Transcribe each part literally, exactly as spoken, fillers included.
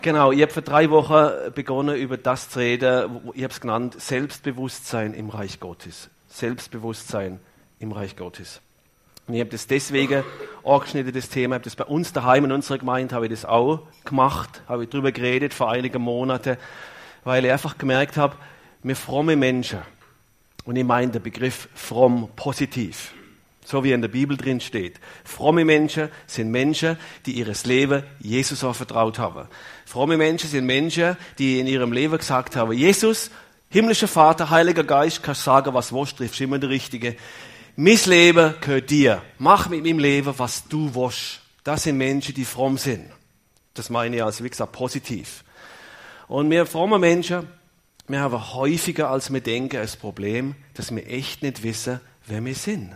Genau, ich habe vor drei Wochen begonnen, über das zu reden, ich habe es genannt, Selbstbewusstsein im Reich Gottes. Selbstbewusstsein im Reich Gottes. Und ich habe das deswegen angeschnitten, das Thema, ich habe das bei uns daheim in unserer Gemeinde, habe ich das auch gemacht, habe ich darüber geredet vor einigen Monaten, weil ich einfach gemerkt habe, wir fromme Menschen, und ich meine den Begriff fromm positiv, so wie in der Bibel drin steht. Fromme Menschen sind Menschen, die ihres Leben Jesus anvertraut haben. Fromme Menschen sind Menschen, die in ihrem Leben gesagt haben, Jesus, himmlischer Vater, Heiliger Geist, kannst sagen, was du willst, triffst immer der Richtige. Mein Leben gehört dir. Mach mit meinem Leben, was du willst. Das sind Menschen, die fromm sind. Das meine ich also, wie gesagt, positiv. Und wir fromme Menschen, wir haben häufiger, als wir denken, das Problem, dass wir echt nicht wissen, wer wir sind.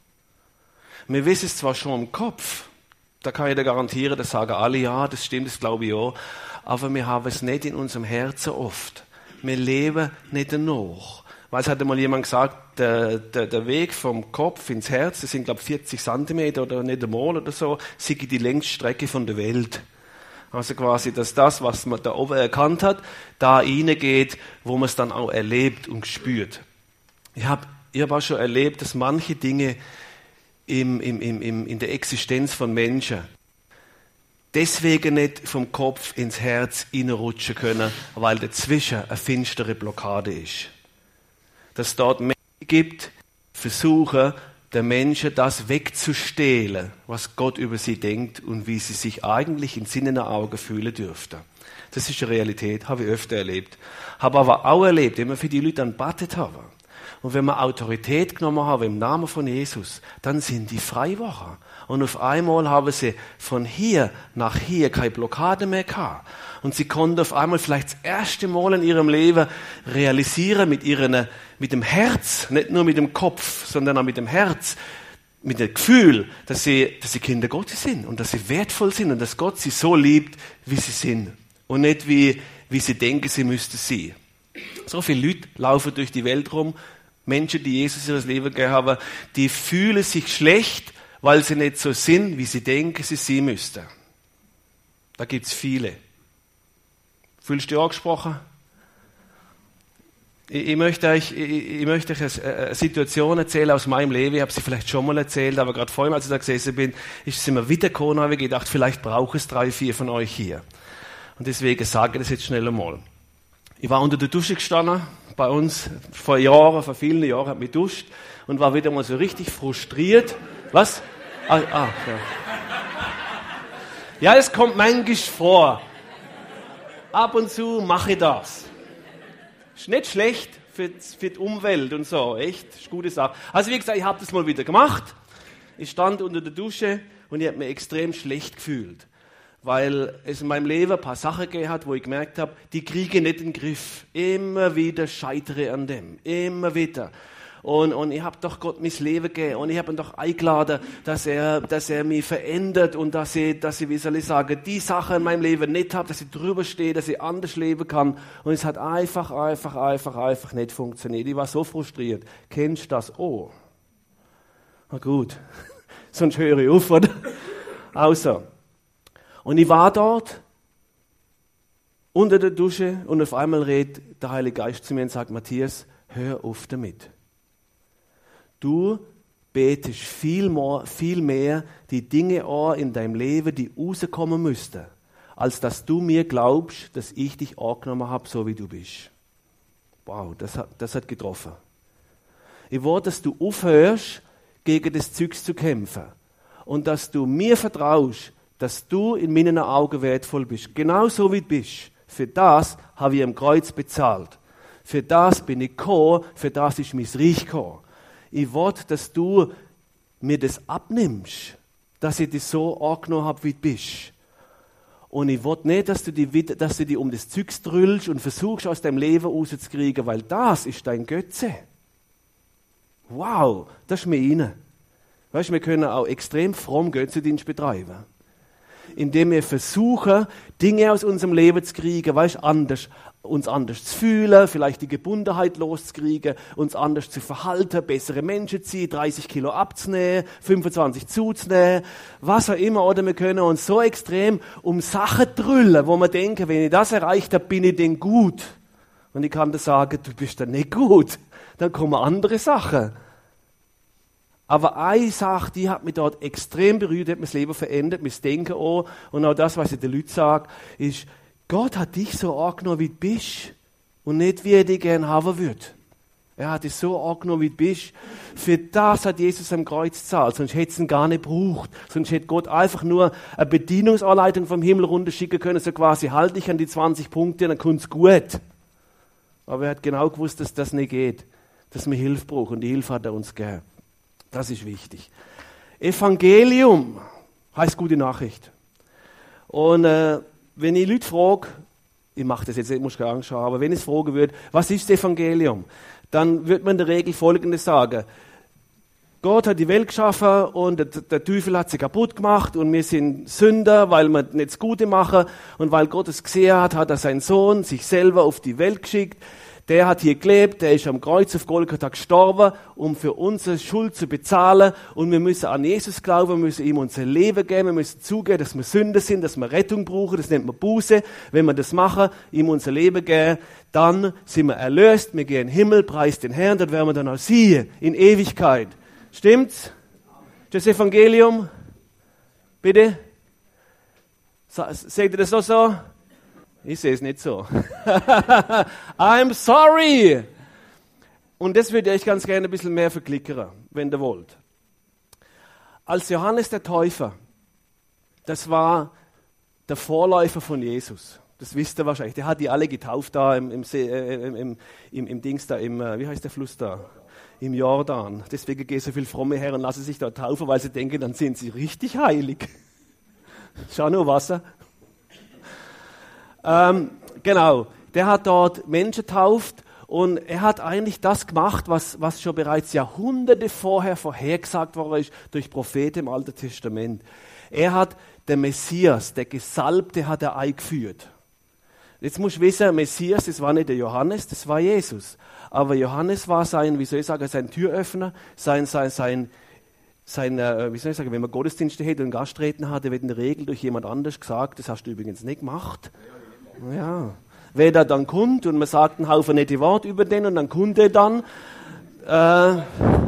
Wir wissen es zwar schon im Kopf, da kann ich dir garantieren, das sagen alle, ja, das stimmt, das glaube ich auch, aber wir haben es nicht in unserem Herzen oft. Wir leben nicht danach. Weil es hat einmal jemand gesagt, der, der, der Weg vom Kopf ins Herz, das sind glaube ich vierzig Zentimeter oder nicht einmal oder so, sei die längste Strecke von der Welt. Also quasi, dass das, was man da oben erkannt hat, da reingeht, wo man es dann auch erlebt und spürt. Ich habe ich hab auch schon erlebt, dass manche Dinge im, im, im, in der Existenz von Menschen deswegen nicht vom Kopf ins Herz reinrutschen können, weil dazwischen eine finstere Blockade ist. Dass es dort Menschen gibt, versuchen, den Menschen das wegzustehlen, was Gott über sie denkt und wie sie sich eigentlich in Sinnen und Augen fühlen dürften. Das ist eine Realität, habe ich öfter erlebt. Habe aber auch erlebt, wenn wir für die Leute dann gebetet haben und wenn wir Autorität genommen haben im Namen von Jesus, dann sind die frei geworden. Und auf einmal haben sie von hier nach hier keine Blockade mehr gehabt. Und sie konnten auf einmal vielleicht das erste Mal in ihrem Leben realisieren mit ihren, mit dem Herz, nicht nur mit dem Kopf, sondern auch mit dem Herz, mit dem Gefühl, dass sie, dass sie Kinder Gottes sind und dass sie wertvoll sind und dass Gott sie so liebt, wie sie sind. Und nicht wie, wie sie denken, sie müssten sein. So viele Leute laufen durch die Welt rum, Menschen, die Jesus in das Leben gegeben haben, die fühlen sich schlecht, weil sie nicht so sind, wie sie denken, sie sein müssten. Da gibt es viele. Fühlst du dich angesprochen? Ich, ich, möchte euch, ich, ich möchte euch eine Situation erzählen aus meinem Leben. Ich habe sie vielleicht schon mal erzählt, aber gerade vorhin, als ich da gesessen bin, ist es immer wieder gekommen, habe ich gedacht, vielleicht brauche es drei, vier von euch hier. Und deswegen sage ich das jetzt schnell einmal. Ich war unter der Dusche gestanden, bei uns vor Jahren, vor vielen Jahren, habe mich geduscht und war wieder mal so richtig frustriert. Was? Ah, ah, ja. Ja, es kommt manchmal vor. Ab und zu mache ich das. Ist nicht schlecht für, für die Umwelt und so, echt, ist eine gute Sache. Also wie gesagt, ich habe das mal wieder gemacht. Ich stand unter der Dusche und ich habe mich extrem schlecht gefühlt, weil es in meinem Leben ein paar Sachen gegeben hat, wo ich gemerkt habe, die kriege ich nicht in den Griff. Immer wieder scheitere an dem, immer wieder. Und, und ich habe doch Gott mein Leben gegeben und ich habe ihn doch eingeladen, dass er, dass er mich verändert und dass ich, dass ich, wie soll ich sagen, die Sachen in meinem Leben nicht habe, dass ich drüber stehe, dass ich anders leben kann. Und es hat einfach, einfach, einfach, einfach nicht funktioniert. Ich war so frustriert. Kennst du das? Oh. Na gut. Sonst höre ich auf, oder? Also. Und ich war dort unter der Dusche und auf einmal redet der Heilige Geist zu mir und sagt, Matthias, hör auf damit. Du betest viel mehr, viel mehr die Dinge an in deinem Leben, die rauskommen müssten, als dass du mir glaubst, dass ich dich angenommen habe, so wie du bist. Wow, das hat, das hat getroffen. Ich will, dass du aufhörst, gegen das Zeugs zu kämpfen und dass du mir vertraust, dass du in meinen Augen wertvoll bist, genau so wie du bist. Für das habe ich am Kreuz bezahlt. Für das bin ich gekommen, für das ist mein Reich gekommen. Ich will, dass du mir das abnimmst, dass ich dich so angenommen habe, wie du bist. Und ich will nicht, dass du dich, dass du dich um das Zeugs drüllst und versuchst, aus deinem Leben rauszukriegen, weil das ist dein Götze. Wow, das ist mir rein. Weißt du, wir können auch extrem fromm Götzendienst betreiben. indem wir versuchen, Dinge aus unserem Leben zu kriegen, weißt, anders, uns anders zu fühlen, vielleicht die Gebundenheit loszukriegen, uns anders zu verhalten, bessere Menschen zu sein, dreißig Kilo abzunehmen, fünfundzwanzig zuzunehmen, was auch immer. Oder wir können uns so extrem um Sachen drüllen, wo wir denken, wenn ich das erreicht habe, bin ich denn gut. Und ich kann dir sagen, du bist dann nicht gut. Dann kommen andere Sachen. Aber eine Sache, die hat mich dort extrem berührt, hat mir das Leben verändert, mein Denken auch. Und auch das, was ich den Leuten sage, ist, Gott hat dich so angenommen, wie du bist und nicht, wie er dich gerne haben würde. Er hat dich so angenommen, wie du bist. Für das hat Jesus am Kreuz gezahlt, sonst hätte es ihn gar nicht gebraucht. Sonst hätte Gott einfach nur eine Bedienungsanleitung vom Himmel runterschicken können, so quasi, halt dich an die zwanzig Punkte, dann kommt es gut. Aber er hat genau gewusst, dass das nicht geht, dass wir Hilfe brauchen und die Hilfe hat er uns gegeben. Das ist wichtig. Evangelium heißt gute Nachricht. Und äh, wenn ich Leute frage, ich mache das jetzt nicht, muss keine Angst haben, aber wenn ich es fragen würde, was ist das Evangelium? Dann würde man in der Regel Folgendes sagen. Gott hat die Welt geschaffen und der, der Teufel hat sie kaputt gemacht und wir sind Sünder, weil wir nicht das Gute machen und weil Gott es gesehen hat, hat er seinen Sohn sich selber auf die Welt geschickt. Der hat hier gelebt, der ist am Kreuz auf Golgatha gestorben, um für unsere Schuld zu bezahlen. Und wir müssen an Jesus glauben, wir müssen ihm unser Leben geben, wir müssen zugeben, dass wir Sünder sind, dass wir Rettung brauchen, das nennt man Buße. Wenn wir das machen, ihm unser Leben geben, dann sind wir erlöst, wir gehen in den Himmel, preis den Herrn, dort werden wir dann auch sehen, in Ewigkeit. Stimmt's? Das Evangelium? Bitte? Seht ihr das auch so? Ich sehe es nicht so. I'm sorry. Und das würde ich ganz gerne ein bisschen mehr verklickern, wenn ihr wollt. Als Johannes der Täufer, das war der Vorläufer von Jesus. Das wisst ihr wahrscheinlich. Der hat die alle getauft da im, im, See, äh, im, im, im Dings da, im, wie heißt der Fluss da? Im Jordan. Deswegen gehen so viele Fromme her und lassen sich da taufen, weil sie denken, dann sind sie richtig heilig. Schau nur Wasser. Ähm, genau, der hat dort Menschen tauft und er hat eigentlich das gemacht, was, was schon bereits Jahrhunderte vorher vorhergesagt worden ist durch Propheten im Alten Testament. Er hat den Messias, der Gesalbte, hat er eingeführt. Jetzt musst du wissen, Messias, das war nicht der Johannes, das war Jesus. Aber Johannes war sein, wie soll ich sagen, sein Türöffner, sein, sein, sein, sein äh, wie soll ich sagen, wenn man Gottesdienste hätte und Gastredner hatte, wird in der Regel durch jemand anders gesagt, das hast du übrigens nicht gemacht. Ja, wer da dann kommt und man sagt einen Haufen nette Worte über den und dann kommt er dann. Äh,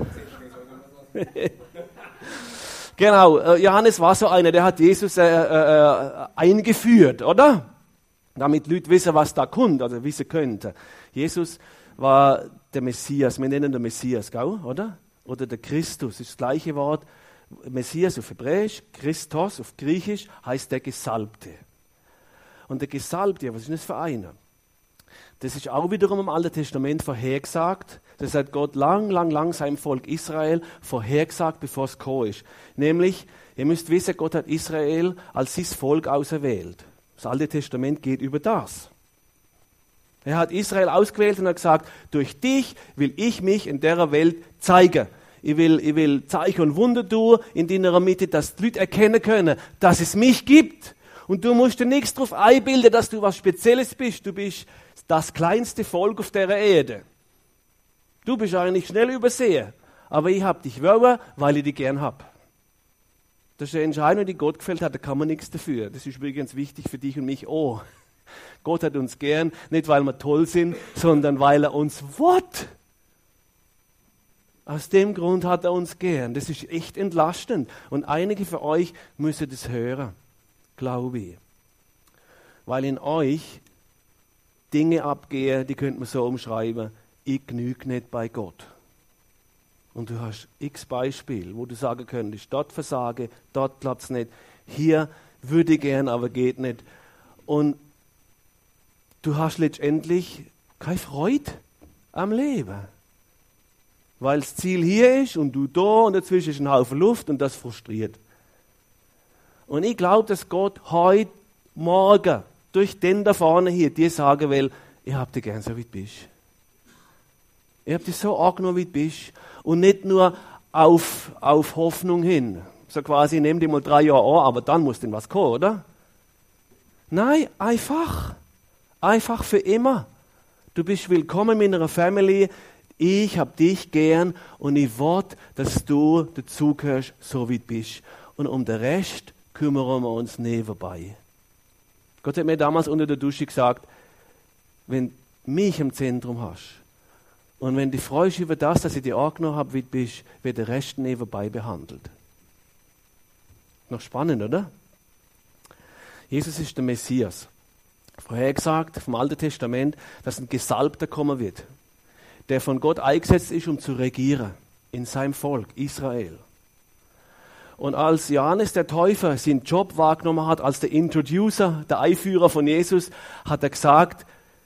genau, Johannes war so einer, der hat Jesus äh, äh, eingeführt, oder? Damit Leute wissen, was da kommt, also wissen könnten. Jesus war der Messias, wir nennen den Messias, gell, oder? Oder der Christus, ist das gleiche Wort. Messias auf Hebräisch, Christos auf Griechisch heißt der Gesalbte. Und der Gesalbte, was ist das für einer? Das ist auch wiederum im Alten Testament vorhergesagt. Das hat Gott lang, lang, lang seinem Volk Israel vorhergesagt, bevor es gekommen ist. Nämlich, ihr müsst wissen, Gott hat Israel als sein Volk auserwählt. Das Alte Testament geht über das. Er hat Israel ausgewählt und hat gesagt, durch dich will ich mich in der Welt zeigen. Ich will, ich will Zeichen und Wunder tun in deiner Mitte, dass die Leute erkennen können, dass es mich gibt. Und du musst dir nichts darauf einbilden, dass du was Spezielles bist. Du bist das kleinste Volk auf dieser Erde. Du bist eigentlich schnell übersehen. Aber ich habe dich wollen, weil ich dich gern habe. Das ist eine Entscheidung, die Gott gefällt hat, da kann man nichts dafür. Das ist übrigens wichtig für dich und mich auch. Gott hat uns gern, nicht weil wir toll sind, sondern weil er uns will. Aus dem Grund hat er uns gern. Das ist echt entlastend. Und einige von euch müssen das hören. Glaube ich. Weil in euch Dinge abgehen, die könnte man so umschreiben, ich genüge nicht bei Gott. Und du hast x Beispiele, wo du sagen könntest, dort versage, dort klappt es nicht, hier würde ich gern, aber geht nicht. Und du hast letztendlich keine Freude am Leben. Weil das Ziel hier ist und du da und dazwischen ist ein Haufen Luft und das frustriert. Und ich glaube, dass Gott heute, morgen, durch den da vorne hier, dir sagen will, ich hab dich gern so, wie du bist. Ich hab dich so angenommen, wie du bist. Und nicht nur auf, auf Hoffnung hin. So quasi, nimm dir mal drei Jahre an, aber dann muss denn was kommen, oder? Nein, einfach. Einfach für immer. Du bist willkommen in einer Family. Ich hab dich gern und ich will, dass du dazugehörst, so wie du bist. Und um den Rest kümmern wir uns nebenbei. Gott hat mir damals unter der Dusche gesagt, wenn du mich im Zentrum hast und wenn du dich freust über das, dass ich dich angenommen habe, wie du bist, wird der Rest nebenbei behandelt. Noch spannend, oder? Jesus ist der Messias. Vorhergesagt vom Alten Testament, dass ein Gesalbter kommen wird, der von Gott eingesetzt ist, um zu regieren in seinem Volk Israel. Und als Johannes der Täufer seinen Job wahrgenommen hat, als der Introducer, der Einführer von Jesus, hat er gesagt,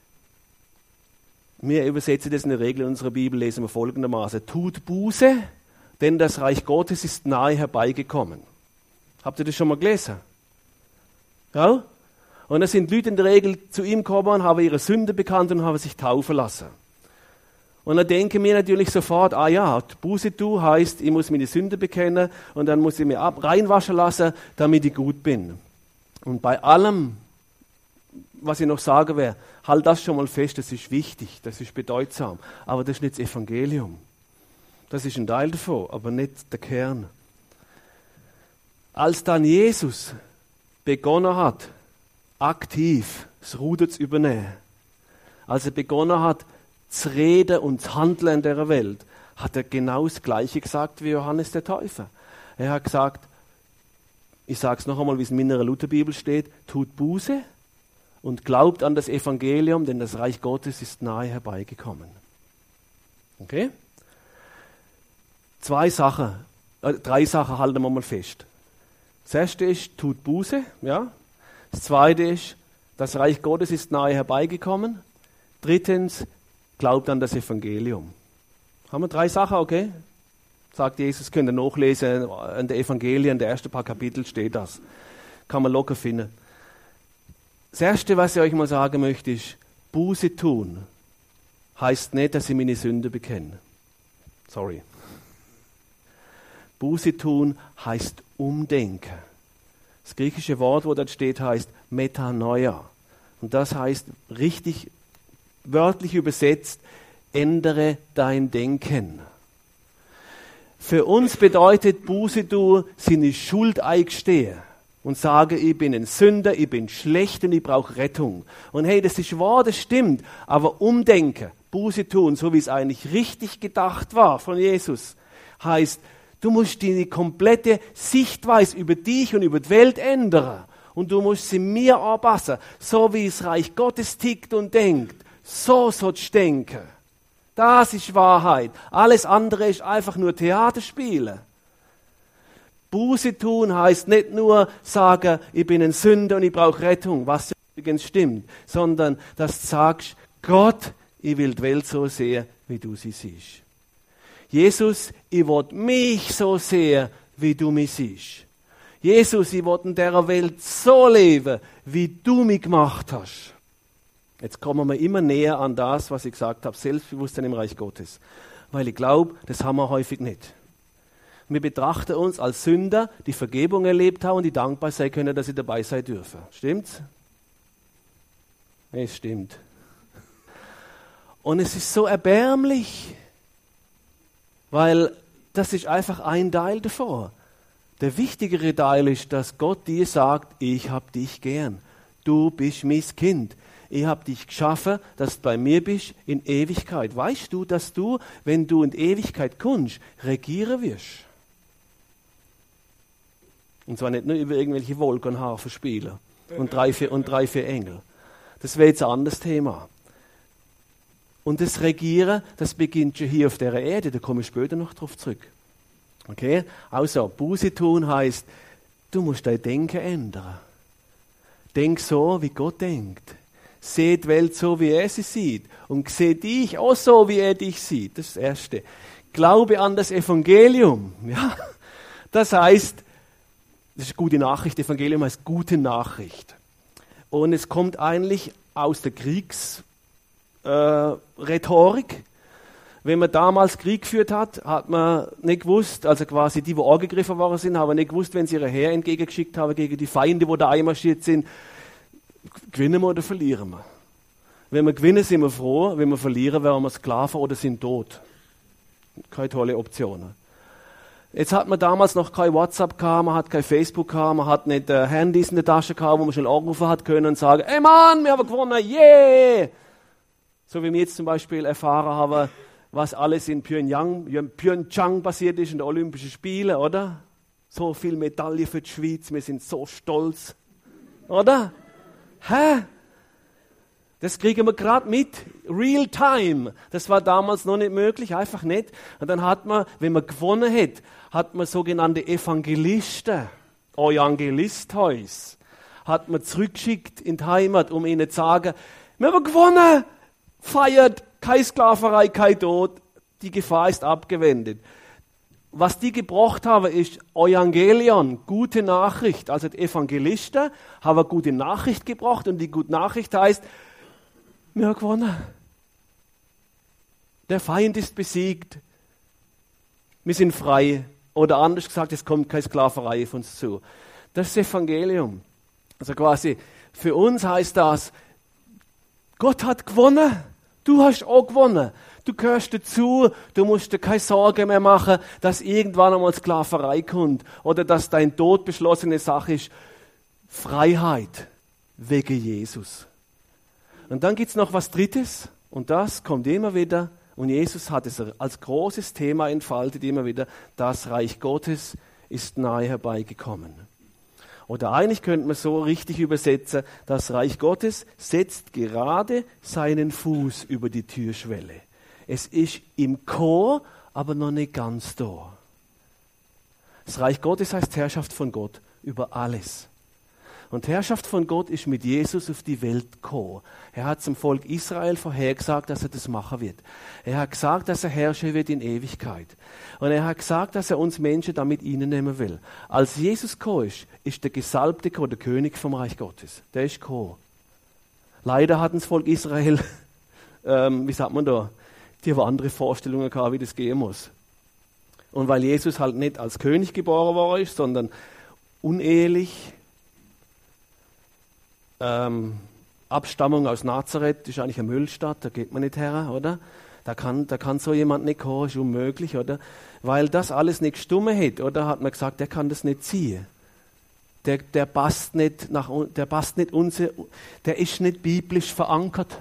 wir übersetzen das in der Regel in unserer Bibel, lesen wir folgendermaßen, tut Buße, denn das Reich Gottes ist nahe herbeigekommen. Habt ihr das schon mal gelesen? Ja? Und da sind Leute in der Regel zu ihm gekommen, haben ihre Sünde bekannt und haben sich taufen lassen. Und dann denken wir natürlich sofort, ah ja, Buße tu heißt, ich muss meine Sünde bekennen und dann muss ich mir ab, reinwaschen lassen, damit ich gut bin. Und bei allem, was ich noch sagen werde, halt das schon mal fest, das ist wichtig, das ist bedeutsam, aber das ist nicht das Evangelium. Das ist ein Teil davon, aber nicht der Kern. Als dann Jesus begonnen hat, aktiv das Ruder zu übernehmen, als er begonnen hat, zu reden und zu handeln in dieser Welt, hat er genau das Gleiche gesagt wie Johannes der Täufer. Er hat gesagt, ich sage es noch einmal, wie es in meiner Lutherbibel steht, tut Buße und glaubt an das Evangelium, denn das Reich Gottes ist nahe herbeigekommen. Okay? Zwei Sachen, äh, drei Sachen halten wir mal fest. Das erste ist, tut Buße, ja. Das zweite ist, das Reich Gottes ist nahe herbeigekommen. Drittens, glaubt an das Evangelium. Haben wir drei Sachen, okay? Sagt Jesus, könnt ihr nachlesen, in der Evangelien, in den ersten paar Kapitel steht das. Kann man locker finden. Das Erste, was ich euch mal sagen möchte, ist, Buße tun heißt nicht, dass ich meine Sünde bekenne. Sorry. Buße tun heißt umdenken. Das griechische Wort, wo dort steht, heißt Metanoia. Und das heißt, richtig wörtlich übersetzt, ändere dein Denken. Für uns bedeutet Buße tun, seine Schuld eingestehen und sagen, ich bin ein Sünder, ich bin schlecht und ich brauche Rettung. Und hey, das ist wahr, das stimmt, aber umdenken, Buße tun, so wie es eigentlich richtig gedacht war von Jesus, heißt, du musst deine komplette Sichtweise über dich und über die Welt ändern. Und du musst sie mir anpassen, so wie das Reich Gottes tickt und denkt. So sollst du denken. Das ist Wahrheit. Alles andere ist einfach nur Theaterspielen. Buße tun heißt nicht nur sagen, ich bin ein Sünder und ich brauche Rettung, was übrigens stimmt, sondern dass du sagst, Gott, ich will die Welt so sehen, wie du sie siehst. Jesus, ich will mich so sehen, wie du mich siehst. Jesus, ich will in dieser Welt so leben, wie du mich gemacht hast. Jetzt kommen wir immer näher an das, was ich gesagt habe, Selbstbewusstsein im Reich Gottes. Weil ich glaube, das haben wir häufig nicht. Wir betrachten uns als Sünder, die Vergebung erlebt haben und die dankbar sein können, dass sie dabei sein dürfen. Stimmt's? Es stimmt. Und es ist so erbärmlich, weil das ist einfach ein Teil davon. Der wichtigere Teil ist, dass Gott dir sagt, ich hab dich gern. Du bist mein Kind. Ich habe dich geschaffen, dass du bei mir bist in Ewigkeit. Weißt du, dass du, wenn du in Ewigkeit kommst, regieren wirst? Und zwar nicht nur über irgendwelche Wolken und Harfen spielen und drei, vier, und drei, vier Engel. Das wäre jetzt ein anderes Thema. Und das Regieren, das beginnt schon hier auf der Erde, da komme ich später noch drauf zurück. Okay? Also, Buße tun heißt, du musst dein Denken ändern. Denk so, wie Gott denkt. Seh die Welt so, wie er sie sieht. Und seh dich auch so, wie er dich sieht. Das ist das Erste. Glaube an das Evangelium. Ja? Das heißt, das ist eine gute Nachricht. Evangelium heißt gute Nachricht. Und es kommt eigentlich aus der Kriegsrhetorik. Wenn man damals Krieg geführt hat, hat man nicht gewusst, also quasi die, die angegriffen worden sind, haben nicht gewusst, wenn sie ihre Heer entgegengeschickt haben gegen die Feinde, die da einmarschiert sind, gewinnen wir oder verlieren wir. Wenn wir gewinnen, sind wir froh, wenn wir verlieren, wären wir Sklaven oder sind tot. Keine tolle Option. Jetzt hat man damals noch kein WhatsApp gehabt, man hat kein Facebook gehabt, man hat nicht äh, Handys in der Tasche gehabt, wo man schnell anrufen hat können und sagen, ey Mann, wir haben gewonnen, yeah! So wie wir jetzt zum Beispiel erfahren haben, was alles in Pyeongchang, in Pyeongchang passiert ist, in den Olympischen Spielen, oder? So viel Medaille für die Schweiz, wir sind so stolz, oder? Hä? Das kriegen wir gerade mit, real time. Das war damals noch nicht möglich, einfach nicht. Und dann hat man, wenn man gewonnen hat, hat man sogenannte Evangelisten, Evangelisthäus, hat man zurückgeschickt in die Heimat, um ihnen zu sagen, wir haben gewonnen, feiert, keine Sklaverei, kein Tod, die Gefahr ist abgewendet. Was die gebracht haben, ist Evangelion, gute Nachricht. Also die Evangelisten haben eine gute Nachricht gebracht und die gute Nachricht heißt, wir haben gewonnen. Der Feind ist besiegt. Wir sind frei. Oder anders gesagt, es kommt keine Sklaverei auf uns zu. Das ist das Evangelium. Also quasi, für uns heißt das, Gott hat gewonnen. Du hast auch gewonnen. Du gehörst dazu. Du musst dir keine Sorge mehr machen, dass irgendwann einmal Sklaverei kommt. Oder dass dein Tod beschlossene Sache ist. Freiheit wegen Jesus. Und dann gibt es noch was Drittes, und das kommt immer wieder, und Jesus hat es als großes Thema entfaltet, immer wieder, das Reich Gottes ist nahe herbeigekommen. Oder eigentlich könnte man so richtig übersetzen, das Reich Gottes setzt gerade seinen Fuß über die Türschwelle. Es ist im Chor, aber noch nicht ganz da. Das Reich Gottes heißt Herrschaft von Gott über alles. Und Herrschaft von Gott ist mit Jesus auf die Welt gekommen. Er hat zum Volk Israel vorhergesagt, dass er das machen wird. Er hat gesagt, dass er herrschen wird in Ewigkeit. Und er hat gesagt, dass er uns Menschen damit ihnen nehmen will. Als Jesus gekommen ist, ist der Gesalbte gekommen, der König vom Reich Gottes. Der ist gekommen. Leider hat das Volk Israel, ähm, wie sagt man da, die haben andere Vorstellungen gehabt, wie das gehen muss. Und weil Jesus halt nicht als König geboren worden ist, sondern unehelich, Ähm, Abstammung aus Nazareth ist eigentlich eine Müllstadt, da geht man nicht her, oder? Da kann, da kann so jemand nicht kommen, ist unmöglich, oder? Weil das alles nicht gestummen hat, oder? Hat man gesagt, der kann das nicht ziehen. Der, der passt nicht nach, der passt nicht unser, der ist nicht biblisch verankert.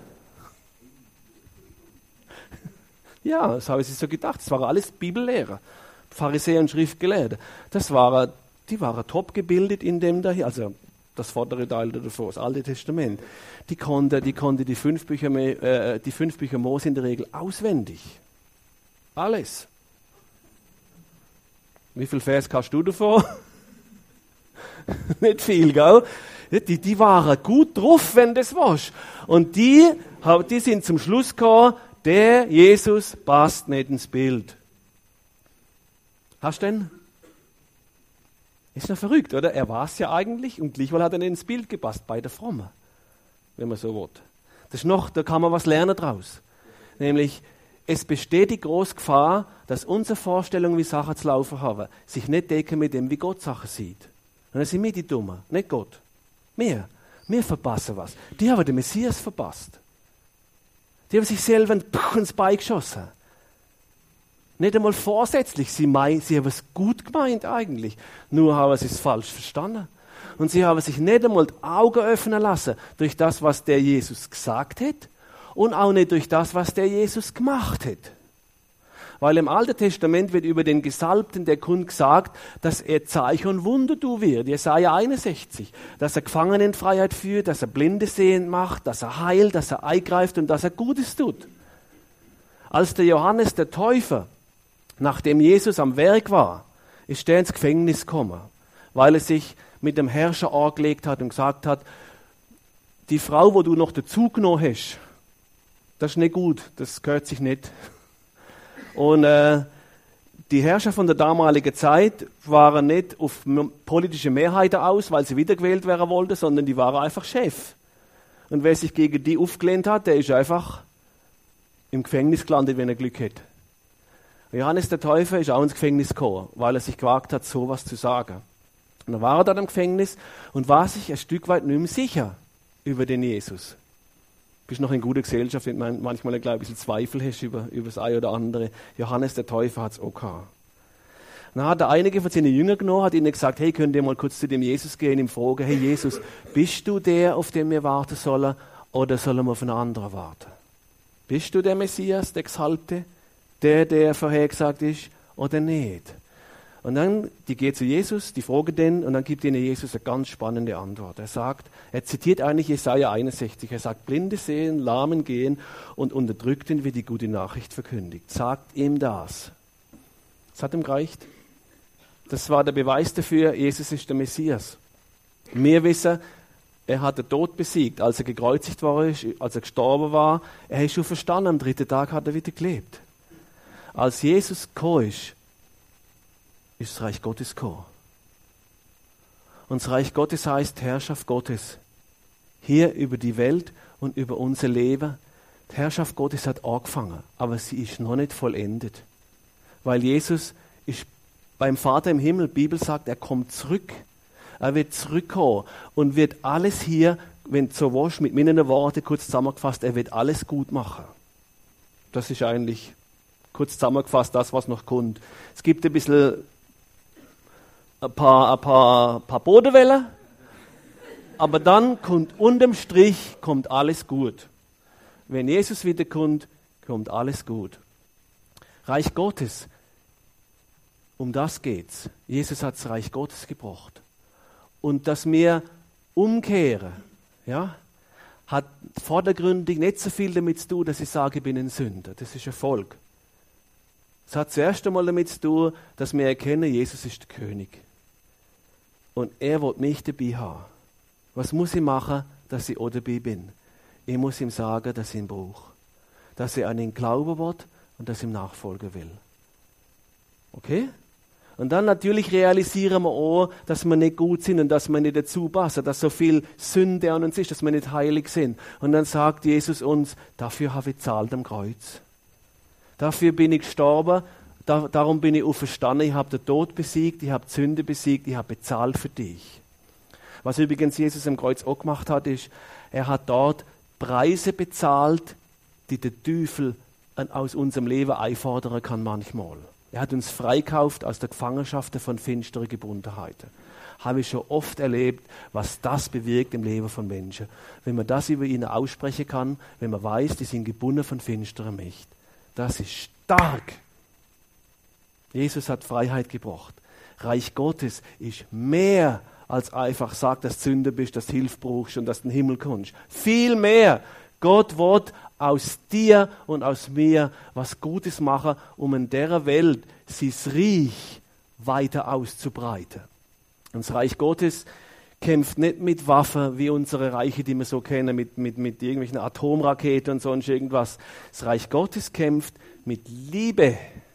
Ja, das habe ich sich so gedacht. Das waren alles Bibellehrer, Pharisäer und Schriftgelehrte. Das waren, die waren top gebildet in dem da hier, also das vordere Teil davor, das Alte Testament. Die konnte die, konnte die, fünf Bücher, äh, die fünf Bücher Mose in der Regel auswendig. Alles. Wie viel Vers kannst du davor? Nicht viel, gell? Die, die waren gut drauf, wenn das war's. Und die, die sind zum Schluss gekommen, der Jesus passt nicht ins Bild. Hast du denn? Ist ja verrückt, oder? Er war es ja eigentlich und gleichwohl hat er nicht ins Bild gepasst, bei der Frommen, wenn man so will. Das ist noch, da kann man was lernen draus. Nämlich, es besteht die große Gefahr, dass unsere Vorstellungen, wie Sachen zu laufen haben, sich nicht decken mit dem, wie Gott Sachen sieht. Und dann sind wir die Dummen, nicht Gott. Wir. Wir verpassen was. Die haben den Messias verpasst. Die haben sich selber ins Bein geschossen. Nicht einmal vorsätzlich. Sie, meinen, sie haben es gut gemeint eigentlich. Nur haben sie es falsch verstanden. Und sie haben sich nicht einmal die Augen öffnen lassen durch das, was der Jesus gesagt hat und auch nicht durch das, was der Jesus gemacht hat. Weil im Alten Testament wird über den Gesalbten der Kund gesagt, dass er Zeichen und Wunder tun wird. Jesaja einundsechzig. Dass er Gefangene in Freiheit führt, dass er Blinde sehend macht, dass er heilt, dass er eingreift und dass er Gutes tut. Als der Johannes der Täufer, nachdem Jesus am Werk war, ist er ins Gefängnis gekommen, weil er sich mit dem Herrscher angelegt hat und gesagt hat, die Frau, wo du noch dazu genommen hast, das ist nicht gut, das gehört sich nicht. Und äh, die Herrscher von der damaligen Zeit waren nicht auf politische Mehrheiten aus, weil sie wiedergewählt werden wollten, sondern die waren einfach Chef. Und wer sich gegen die aufgelehnt hat, der ist einfach im Gefängnis gelandet, wenn er Glück hat. Johannes der Täufer ist auch ins Gefängnis gekommen, weil er sich gewagt hat, sowas zu sagen. Und dann war er dann im Gefängnis und war sich ein Stück weit nicht mehr sicher über den Jesus. Du bist noch in guter Gesellschaft, wenn man manchmal ein bisschen Zweifel hast über, über das eine oder andere. Johannes der Täufer hat es auch gehabt. Dann hat er einige von seinen Jüngern genommen, hat ihnen gesagt, hey, könnt ihr mal kurz zu dem Jesus gehen, ihm fragen, hey Jesus, bist du der, auf den wir warten sollen, oder sollen wir auf einen anderen warten? Bist du der Messias, der Gesalbte, der, der vorhergesagt ist, oder nicht? Und dann, die gehen zu Jesus, die fragen den, und dann gibt ihnen Jesus eine ganz spannende Antwort. Er sagt, er zitiert eigentlich Jesaja einundsechzig, er sagt, Blinde sehen, Lahmen gehen und Unterdrückten wird die gute Nachricht verkündigt. Sagt ihm das. Das hat ihm gereicht. Das war der Beweis dafür, Jesus ist der Messias. Wir wissen, er hat den Tod besiegt, als er gekreuzigt war, als er gestorben war. Er ist schon verstanden, am dritten Tag hat er wieder gelebt. Als Jesus gekommen ist, ist das Reich Gottes gekommen. Und das Reich Gottes heißt Herrschaft Gottes. Hier über die Welt und über unser Leben. Die Herrschaft Gottes hat angefangen, aber sie ist noch nicht vollendet. Weil Jesus ist beim Vater im Himmel, die Bibel sagt, er kommt zurück. Er wird zurückkommen und wird alles hier, wenn du so willst, mit meinen Worten kurz zusammengefasst, er wird alles gut machen. Das ist eigentlich kurz zusammengefasst das, was noch kommt. Es gibt ein bisschen ein paar, ein paar, ein paar Bodenwellen, aber dann kommt unterm Strich kommt alles gut. Wenn Jesus wiederkommt, kommt alles gut. Reich Gottes, um das geht's. Jesus hat das Reich Gottes gebracht. Und dass wir umkehren, ja, hat vordergründig nicht so viel damit zu tun, dass ich sage, ich bin ein Sünder. Das ist Erfolg. Es hat zuerst einmal damit zu tun, dass wir erkennen, Jesus ist der König. Und er will mich dabei haben. Was muss ich machen, dass ich auch dabei bin? Ich muss ihm sagen, dass ich ihn brauche. Dass er an ihn glauben will und dass ich ihm nachfolgen will. Okay? Und dann natürlich realisieren wir auch, dass wir nicht gut sind und dass wir nicht dazu passen, dass so viel Sünde an uns ist, dass wir nicht heilig sind. Und dann sagt Jesus uns, dafür habe ich gezahlt am Kreuz. Dafür bin ich gestorben, da, darum bin ich auferstanden, ich habe den Tod besiegt, ich habe die Sünde besiegt, ich habe bezahlt für dich. Was übrigens Jesus am Kreuz auch gemacht hat, ist, er hat dort Preise bezahlt, die der Teufel aus unserem Leben einfordern kann manchmal. Er hat uns freikauft aus der Gefangenschaft von finsteren Gebundenheiten. Habe ich schon oft erlebt, was das bewirkt im Leben von Menschen. Wenn man das über ihnen aussprechen kann, wenn man weiß, die sind gebunden von finsterer Mächte. Das ist stark. Jesus hat Freiheit gebracht. Reich Gottes ist mehr als einfach sagt, dass du Sünder bist, dass du Hilfe brauchst und dass du in den Himmel kommst. Viel mehr. Gott wird aus dir und aus mir was Gutes machen, um in dieser Welt sein Reich weiter auszubreiten. Und das Reich Gottes kämpft nicht mit Waffen wie unsere Reiche, die wir so kennen, mit, mit, mit irgendwelchen Atomraketen und sonst irgendwas. Das Reich Gottes kämpft mit Liebe.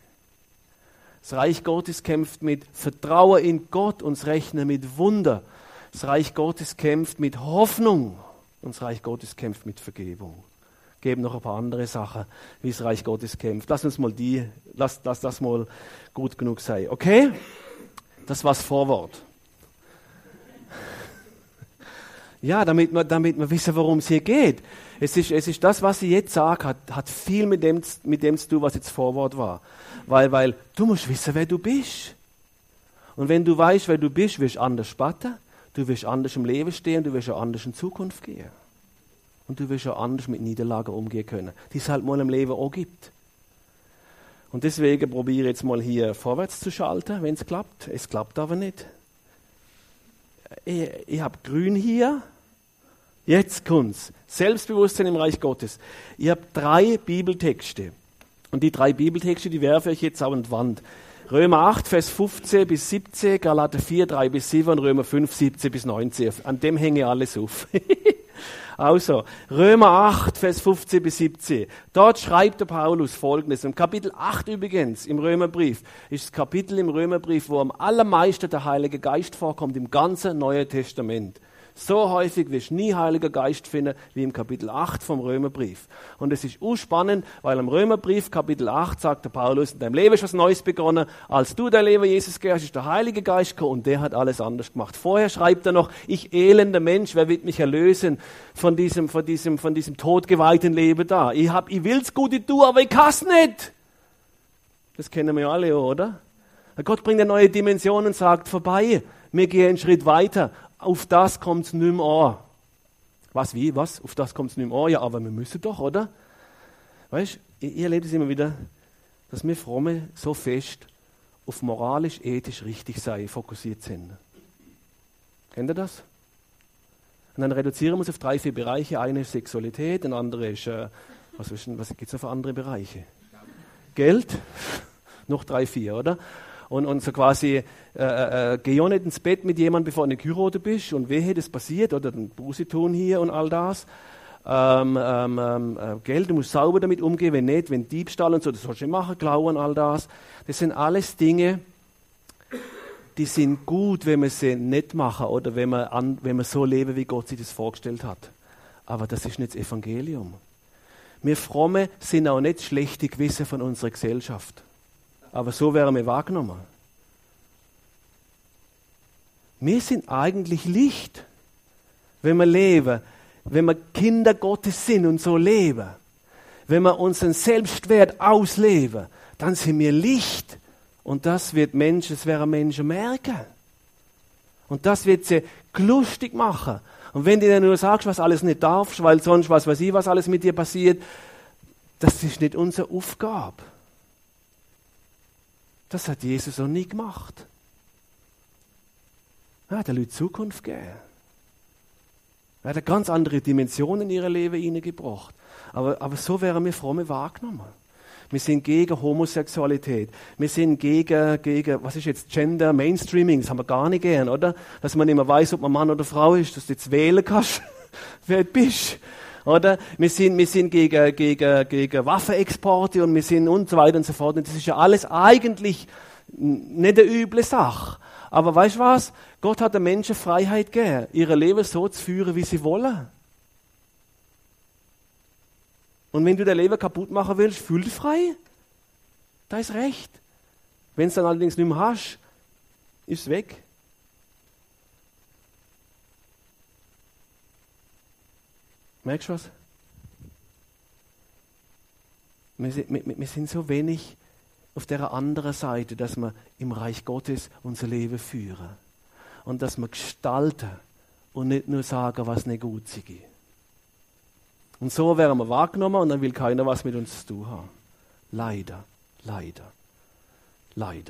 Das Reich Gottes kämpft mit Vertrauen in Gott und das Rechnen mit Wunder. Das Reich Gottes kämpft mit Hoffnung und das Reich Gottes kämpft mit Vergebung. Geben noch ein paar andere Sachen, wie das Reich Gottes kämpft. Lass uns mal die, lass, lass das mal gut genug sein. Okay? Das war's Vorwort. Ja, damit wir, damit wir wissen, worum es hier geht. Es ist, es ist das, was ich jetzt sage, hat, hat viel mit dem, mit dem zu tun, was jetzt Vorwort war. Weil, weil du musst wissen, wer du bist. Und wenn du weißt, wer du bist, wirst du anders spatten, du wirst anders im Leben stehen, du wirst auch anders in Zukunft gehen. Und du wirst auch anders mit Niederlagen umgehen können, die es halt mal im Leben auch gibt. Und deswegen probiere ich jetzt mal hier vorwärts zu schalten, wenn es klappt. Es klappt aber nicht. Ich, ich habe grün hier. Jetzt kommt's. Selbstbewusstsein im Reich Gottes. Ich habe drei Bibeltexte. Und die drei Bibeltexte, die werfe ich jetzt an die Wand. Römer acht, Vers fünfzehn bis siebzehn, Galater vier, drei bis sieben und Römer fünf, siebzehn bis neunzehn. An dem hänge ich alles auf. Also, Römer acht, Vers fünfzehn bis siebzehn. Dort schreibt der Paulus Folgendes. Im Kapitel acht übrigens, im Römerbrief, ist das Kapitel im Römerbrief, wo am allermeisten der Heilige Geist vorkommt, im ganzen Neuen Testament. So häufig wirst du nie Heiliger Geist finden, wie im Kapitel acht vom Römerbrief. Und es ist auch spannend, weil im Römerbrief, Kapitel acht, sagt der Paulus, in deinem Leben ist was Neues begonnen. Als du dein Leben Jesus gegeben hast, ist der Heilige Geist gekommen und der hat alles anders gemacht. Vorher schreibt er noch, ich elender Mensch, wer wird mich erlösen von diesem, von diesem, von diesem todgeweihten Leben da? Ich hab, ich will's Gute tun, aber ich kann's nicht. Das kennen wir ja alle, oder? Gott bringt eine neue Dimension und sagt, vorbei, wir gehen einen Schritt weiter. Auf das kommt es nicht mehr an. Was, wie, was? Auf das kommt es nicht mehr an? Ja, aber wir müssen doch, oder? Weißt du, ich, ich erlebe es immer wieder, dass wir Fromme so fest auf moralisch, ethisch richtig sein fokussiert sind. Kennt ihr das? Und dann reduzieren wir es auf drei, vier Bereiche. Eine ist Sexualität, ein anderer ist, äh, was, was gibt es noch für andere Bereiche? Geld, noch drei, vier, oder? Und, und so quasi, äh, äh, geh ja nicht ins Bett mit jemandem, bevor du geheiratet bist und wehe, das passiert, oder den Buße tun hier und all das. Ähm, ähm, äh, Geld, du musst sauber damit umgehen, wenn nicht, wenn Diebstahl und so, das sollst du nicht machen, klauen, all das. Das sind alles Dinge, die sind gut, wenn wir sie nicht machen oder wenn wir, an, wenn wir so leben, wie Gott sich das vorgestellt hat. Aber das ist nicht das Evangelium. Wir Fromme sind auch nicht schlechte Gewisse von unserer Gesellschaft. Aber so werden wir wahrgenommen. Wir sind eigentlich Licht, wenn wir leben, wenn wir Kinder Gottes sind und so leben. Wenn wir unseren Selbstwert ausleben, dann sind wir Licht. Und das wird Menschen, das werden Menschen merken. Und das wird sie lustig machen. Und wenn du dir nur sagst, was alles nicht darfst, weil sonst was weiß ich, was alles mit dir passiert, das ist nicht unsere Aufgabe. Das hat Jesus auch nie gemacht. Er hat den Leuten Zukunft gegeben. Er hat eine ganz andere Dimension in ihr Leben hineingebracht. Aber, aber so wären wir Fromme wahrgenommen. Wir sind gegen Homosexualität. Wir sind gegen, gegen, was ist jetzt, Gender, Mainstreaming. Das haben wir gar nicht gern, oder? Dass man nicht mehr weiß, ob man Mann oder Frau ist, dass du jetzt wählen kannst, wer du bist. Oder? Wir sind, wir sind gegen, gegen, gegen Waffenexporte und wir sind und so weiter und so fort. Und das ist ja alles eigentlich nicht eine üble Sache. Aber weißt du was? Gott hat den Menschen Freiheit gegeben, ihre Leben so zu führen, wie sie wollen. Und wenn du dein Leben kaputt machen willst, fühl dich frei. Da ist recht. Wenn es dann allerdings nicht mehr hast, ist es weg. Merkst du was? Wir sind, wir, wir sind so wenig auf der anderen Seite, dass wir im Reich Gottes unser Leben führen. Und dass wir gestalten und nicht nur sagen, was nicht gut sei. Und so werden wir wahrgenommen und dann will keiner was mit uns zu tun haben. Leider, leider, leider.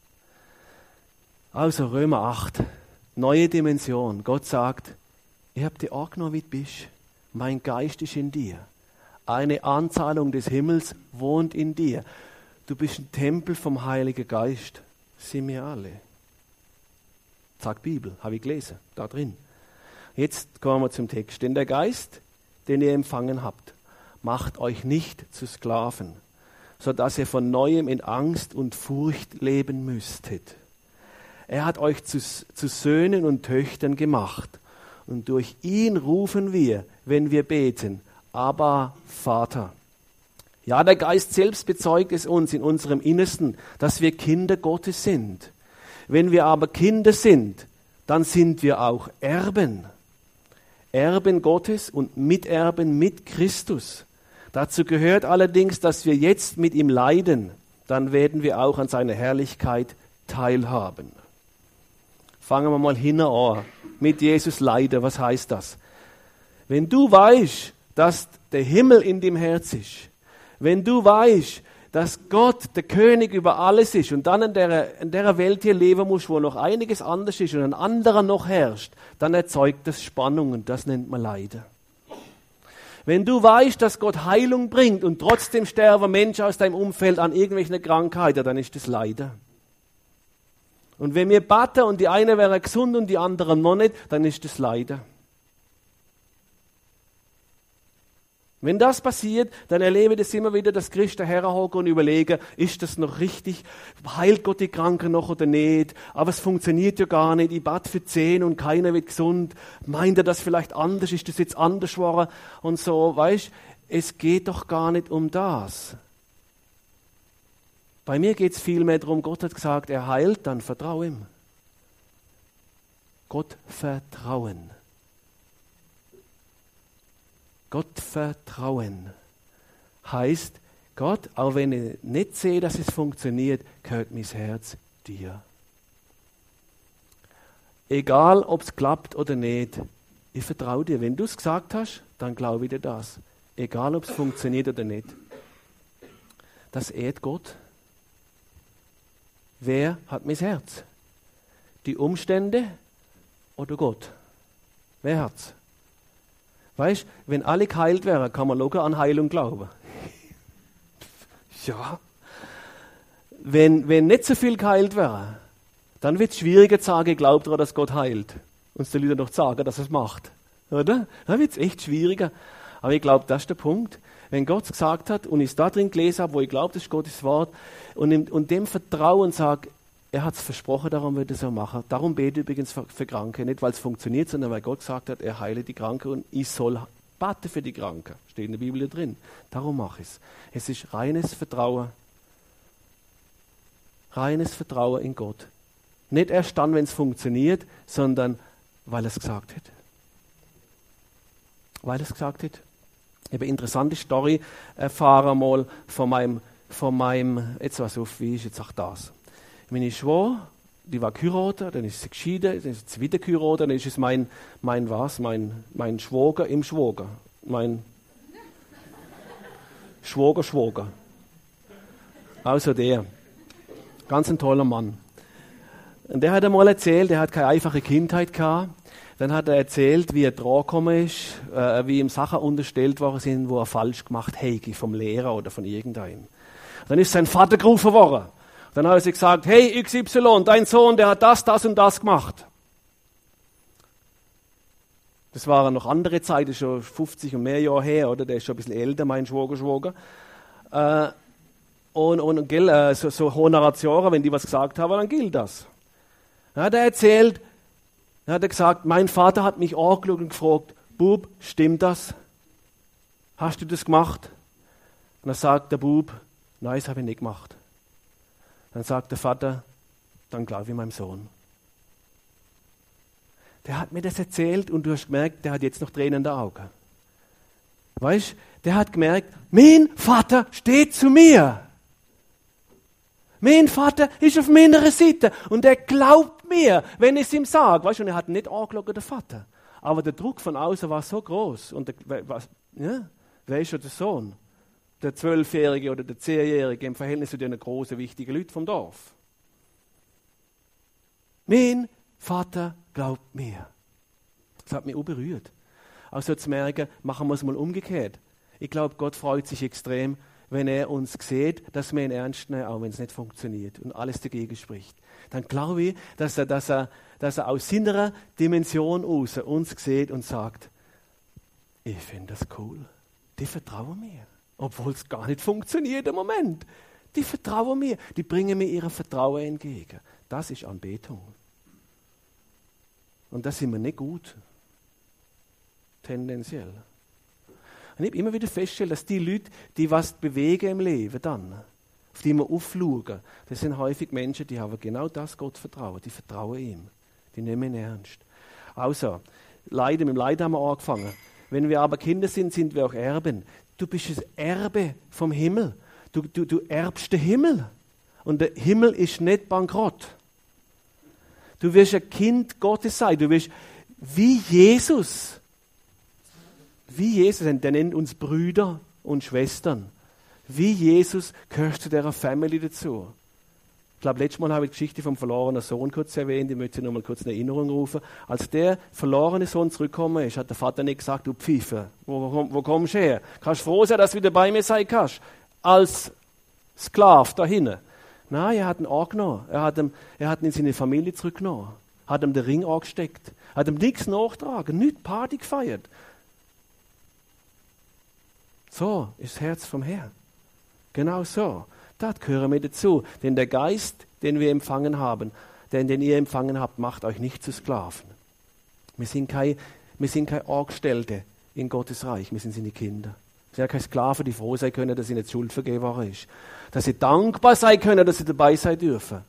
Also Römer acht, neue Dimension. Gott sagt, ich habe dich angenommen, wie du bist. Mein Geist ist in dir. Eine Anzahlung des Himmels wohnt in dir. Du bist ein Tempel vom Heiligen Geist. Sind wir alle. Sagt Bibel, habe ich gelesen, da drin. Jetzt kommen wir zum Text. Denn der Geist, den ihr empfangen habt, macht euch nicht zu Sklaven, sodass ihr von Neuem in Angst und Furcht leben müsstet. Er hat euch zu, zu Söhnen und Töchtern gemacht. Und durch ihn rufen wir, wenn wir beten, Abba, Vater. Ja, der Geist selbst bezeugt es uns in unserem Innersten, dass wir Kinder Gottes sind. Wenn wir aber Kinder sind, dann sind wir auch Erben. Erben Gottes und Miterben mit Christus. Dazu gehört allerdings, dass wir jetzt mit ihm leiden. Dann werden wir auch an seiner Herrlichkeit teilhaben. Fangen wir mal hinten an. Mit Jesus leiden, was heißt das? Wenn du weißt, dass der Himmel in dem Herz ist, wenn du weißt, dass Gott der König über alles ist und dann in der, in der Welt hier leben musst, wo noch einiges anders ist und ein anderer noch herrscht, dann erzeugt das Spannung und das nennt man Leiden. Wenn du weißt, dass Gott Heilung bringt und trotzdem sterben Menschen aus deinem Umfeld an irgendwelchen Krankheiten, dann ist das Leiden. Und wenn wir beten und die eine wäre gesund und die andere noch nicht, dann ist das Leiden. Wenn das passiert, dann erlebe ich das immer wieder, dass Christen herhocken und überlegen, ist das noch richtig? Heilt Gott die Kranken noch oder nicht? Aber es funktioniert ja gar nicht. Ich bete für zehn und keiner wird gesund. Meint er das vielleicht anders? Ist das jetzt anders geworden? Und so, weißt, es geht doch gar nicht um das. Bei mir geht es vielmehr darum, Gott hat gesagt, er heilt, dann vertraue ihm. Gott vertrauen. Gott vertrauen heißt, Gott, auch wenn ich nicht sehe, dass es funktioniert, gehört mein Herz dir. Egal, ob es klappt oder nicht, ich vertraue dir. Wenn du es gesagt hast, dann glaube ich dir das. Egal, ob es funktioniert oder nicht. Das ehrt Gott. Wer hat mein Herz? Die Umstände oder Gott? Wer hat's? Weißt du, wenn alle geheilt wären, kann man locker an Heilung glauben. Ja. Wenn, wenn nicht so viel geheilt wäre, dann wird es schwieriger zu sagen, glaubt daran, dass Gott heilt. Uns die Leute noch sagen, dass er es macht. Oder? Dann wird es echt schwieriger. Aber ich glaube, das ist der Punkt. Wenn Gott es gesagt hat und ich es da drin gelesen habe, wo ich glaube, das ist Gottes Wort, und, im, und dem Vertrauen sage, er hat es versprochen, darum wird er es auch machen. Darum bete ich übrigens für, für Kranke. Nicht, weil es funktioniert, sondern weil Gott gesagt hat, er heile die Kranke und ich soll beten für die Kranken. Steht in der Bibel drin. Darum mache ich es. Es ist reines Vertrauen. Reines Vertrauen in Gott. Nicht erst dann, wenn es funktioniert, sondern weil er es gesagt hat. Weil er es gesagt hat. Ich habe eine interessante Story erfahren mal von meinem, von meinem, jetzt was auf, wie ist jetzt auch das? Meine Schwester, die war geheiratet, dann ist sie geschieden, dann ist sie wieder geheiratet, dann ist es mein, mein was, mein, mein Schwager im Schwager. Mein Schwager, Schwager. Also der. Ganz ein toller Mann. Und der hat einmal erzählt, er hat keine einfache Kindheit gehabt. Dann hat er erzählt, wie er dran gekommen ist, äh, wie ihm Sachen unterstellt worden sind, wo er falsch gemacht hat, vom Lehrer oder von irgendeinem. Dann ist sein Vater gerufen worden. Dann hat er sich gesagt, hey X Y, dein Sohn, der hat das, das und das gemacht. Das waren noch andere Zeiten, schon fünfzig und mehr Jahre her, oder? Der ist schon ein bisschen älter, mein Schwager, Schwager. Äh, und und gell, äh, so, so Honoratioren, wenn die was gesagt haben, dann gilt das. Dann hat er erzählt, dann hat er gesagt, mein Vater hat mich angeschaut und gefragt, Bub, stimmt das? Hast du das gemacht? Und dann sagt der Bub, nein, das habe ich nicht gemacht. Dann sagt der Vater, dann glaube ich meinem Sohn. Der hat mir das erzählt und du hast gemerkt, der hat jetzt noch Tränen in den Augen. Weißt du, der hat gemerkt, mein Vater steht zu mir. Mein Vater ist auf meiner Seite und er glaubt mir, wenn ich es ihm sage. Weißt du, und er hat nicht angeschaut, der Vater. Aber der Druck von außen war so groß. Und der, was, ja, wer ist schon der Sohn? Der Zwölfjährige oder der Zehnjährige im Verhältnis zu den großen, wichtigen Leuten vom Dorf. Mein Vater glaubt mir. Das hat mich auch berührt. Auch so zu merken, machen wir es mal umgekehrt. Ich glaube, Gott freut sich extrem, wenn er uns sieht, dass wir ihn ernst nehmen, auch wenn es nicht funktioniert und alles dagegen spricht. Dann glaube ich, dass er, dass er, dass er aus seiner Dimension aus uns sieht und sagt, ich finde das cool. Die vertrauen mir. Obwohl es gar nicht funktioniert im Moment. Die vertrauen mir. Die bringen mir ihr Vertrauen entgegen. Das ist Anbetung. Und das sind wir nicht gut. Tendenziell. Und ich habe immer wieder festgestellt, dass die Leute, die was bewegen im Leben dann, auf die wir aufschauen, das sind häufig Menschen, die haben genau das Gott vertrauen. Die vertrauen ihm. Die nehmen ihn ernst. Also, Leiden, mit dem Leiden haben wir angefangen. Wenn wir aber Kinder sind, sind wir auch Erben. Du bist das Erbe vom Himmel. Du, du, du erbst den Himmel. Und der Himmel ist nicht bankrott. Du wirst ein Kind Gottes sein. Du wirst wie Jesus. Wie Jesus. Der nennt uns Brüder und Schwestern. Wie Jesus gehörst du dieser Family dazu. Ich glaube, letztes Mal habe ich die Geschichte vom verlorenen Sohn kurz erwähnt. Ich möchte noch mal kurz eine Erinnerung rufen. Als der verlorene Sohn zurückgekommen ist, hat der Vater nicht gesagt, du Pfeife, wo, wo, wo kommst du her? Kannst du froh sein, dass du wieder bei mir sein kannst? Als Sklav da hinten. Nein, er hat ihn angenommen. Er hat ihn, er hat ihn in seine Familie zurückgenommen. Hat ihm den Ring angesteckt. Hat ihm nichts nachgetragen, nichts Party gefeiert. So ist das Herz vom Herrn. Genau so. Das gehören wir dazu. Denn der Geist, den wir empfangen haben, den, den ihr empfangen habt, macht euch nicht zu Sklaven. Wir sind keine, wir sind keine Angestellte in Gottes Reich. Wir sind seine Kinder. Wir sind ja keine Sklaven, die froh sein können, dass ihnen die Schuld vergeben worden ist. Dass sie dankbar sein können, dass sie dabei sein dürfen.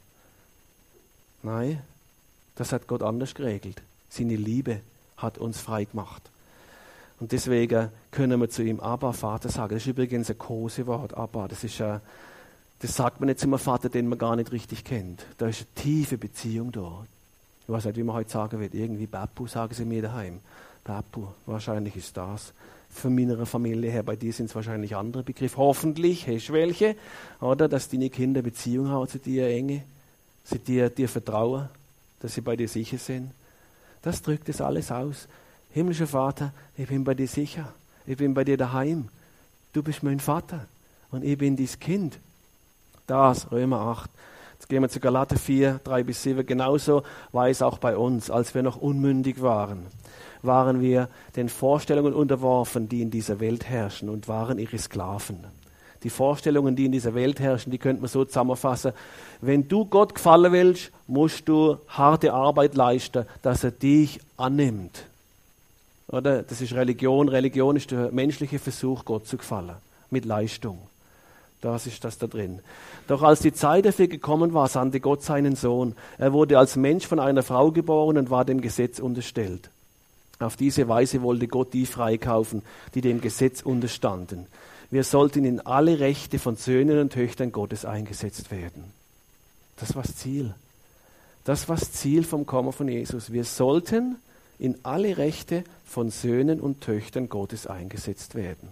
Nein, das hat Gott anders geregelt. Seine Liebe hat uns frei gemacht. Und deswegen können wir zu ihm Abba, Vater sagen. Das ist übrigens ein Kosewort, Abba. Das ist ein, das sagt man nicht zu einem Vater, den man gar nicht richtig kennt. Da ist eine tiefe Beziehung da. Ich weiß nicht, wie man heute sagen wird. Irgendwie Bappu, sagen sie mir daheim. Bappu, wahrscheinlich ist das. Von meiner Familie her, bei dir sind es wahrscheinlich andere Begriffe. Hoffentlich hast du welche. Oder, dass deine Kinder Beziehung haben zu dir, enge. Sie dir, dir vertrauen, dass sie bei dir sicher sind. Das drückt es alles aus. Himmlischer Vater, ich bin bei dir sicher. Ich bin bei dir daheim. Du bist mein Vater. Und ich bin dein Kind. Das, Römer acht. Jetzt gehen wir zu Galater vier, drei bis sieben. Genauso war es auch bei uns, als wir noch unmündig waren. Waren wir den Vorstellungen unterworfen, die in dieser Welt herrschen, und waren ihre Sklaven. Die Vorstellungen, die in dieser Welt herrschen, die könnte man so zusammenfassen. Wenn du Gott gefallen willst, musst du harte Arbeit leisten, dass er dich annimmt. Oder? Das ist Religion. Religion ist der menschliche Versuch, Gott zu gefallen. Mit Leistung. Das ist das da drin. Doch als die Zeit dafür gekommen war, sandte Gott seinen Sohn. Er wurde als Mensch von einer Frau geboren und war dem Gesetz unterstellt. Auf diese Weise wollte Gott die freikaufen, die dem Gesetz unterstanden. Wir sollten in alle Rechte von Söhnen und Töchtern Gottes eingesetzt werden. Das war das Ziel. Das war das Ziel vom Kommen von Jesus. Wir sollten in alle Rechte von Söhnen und Töchtern Gottes eingesetzt werden.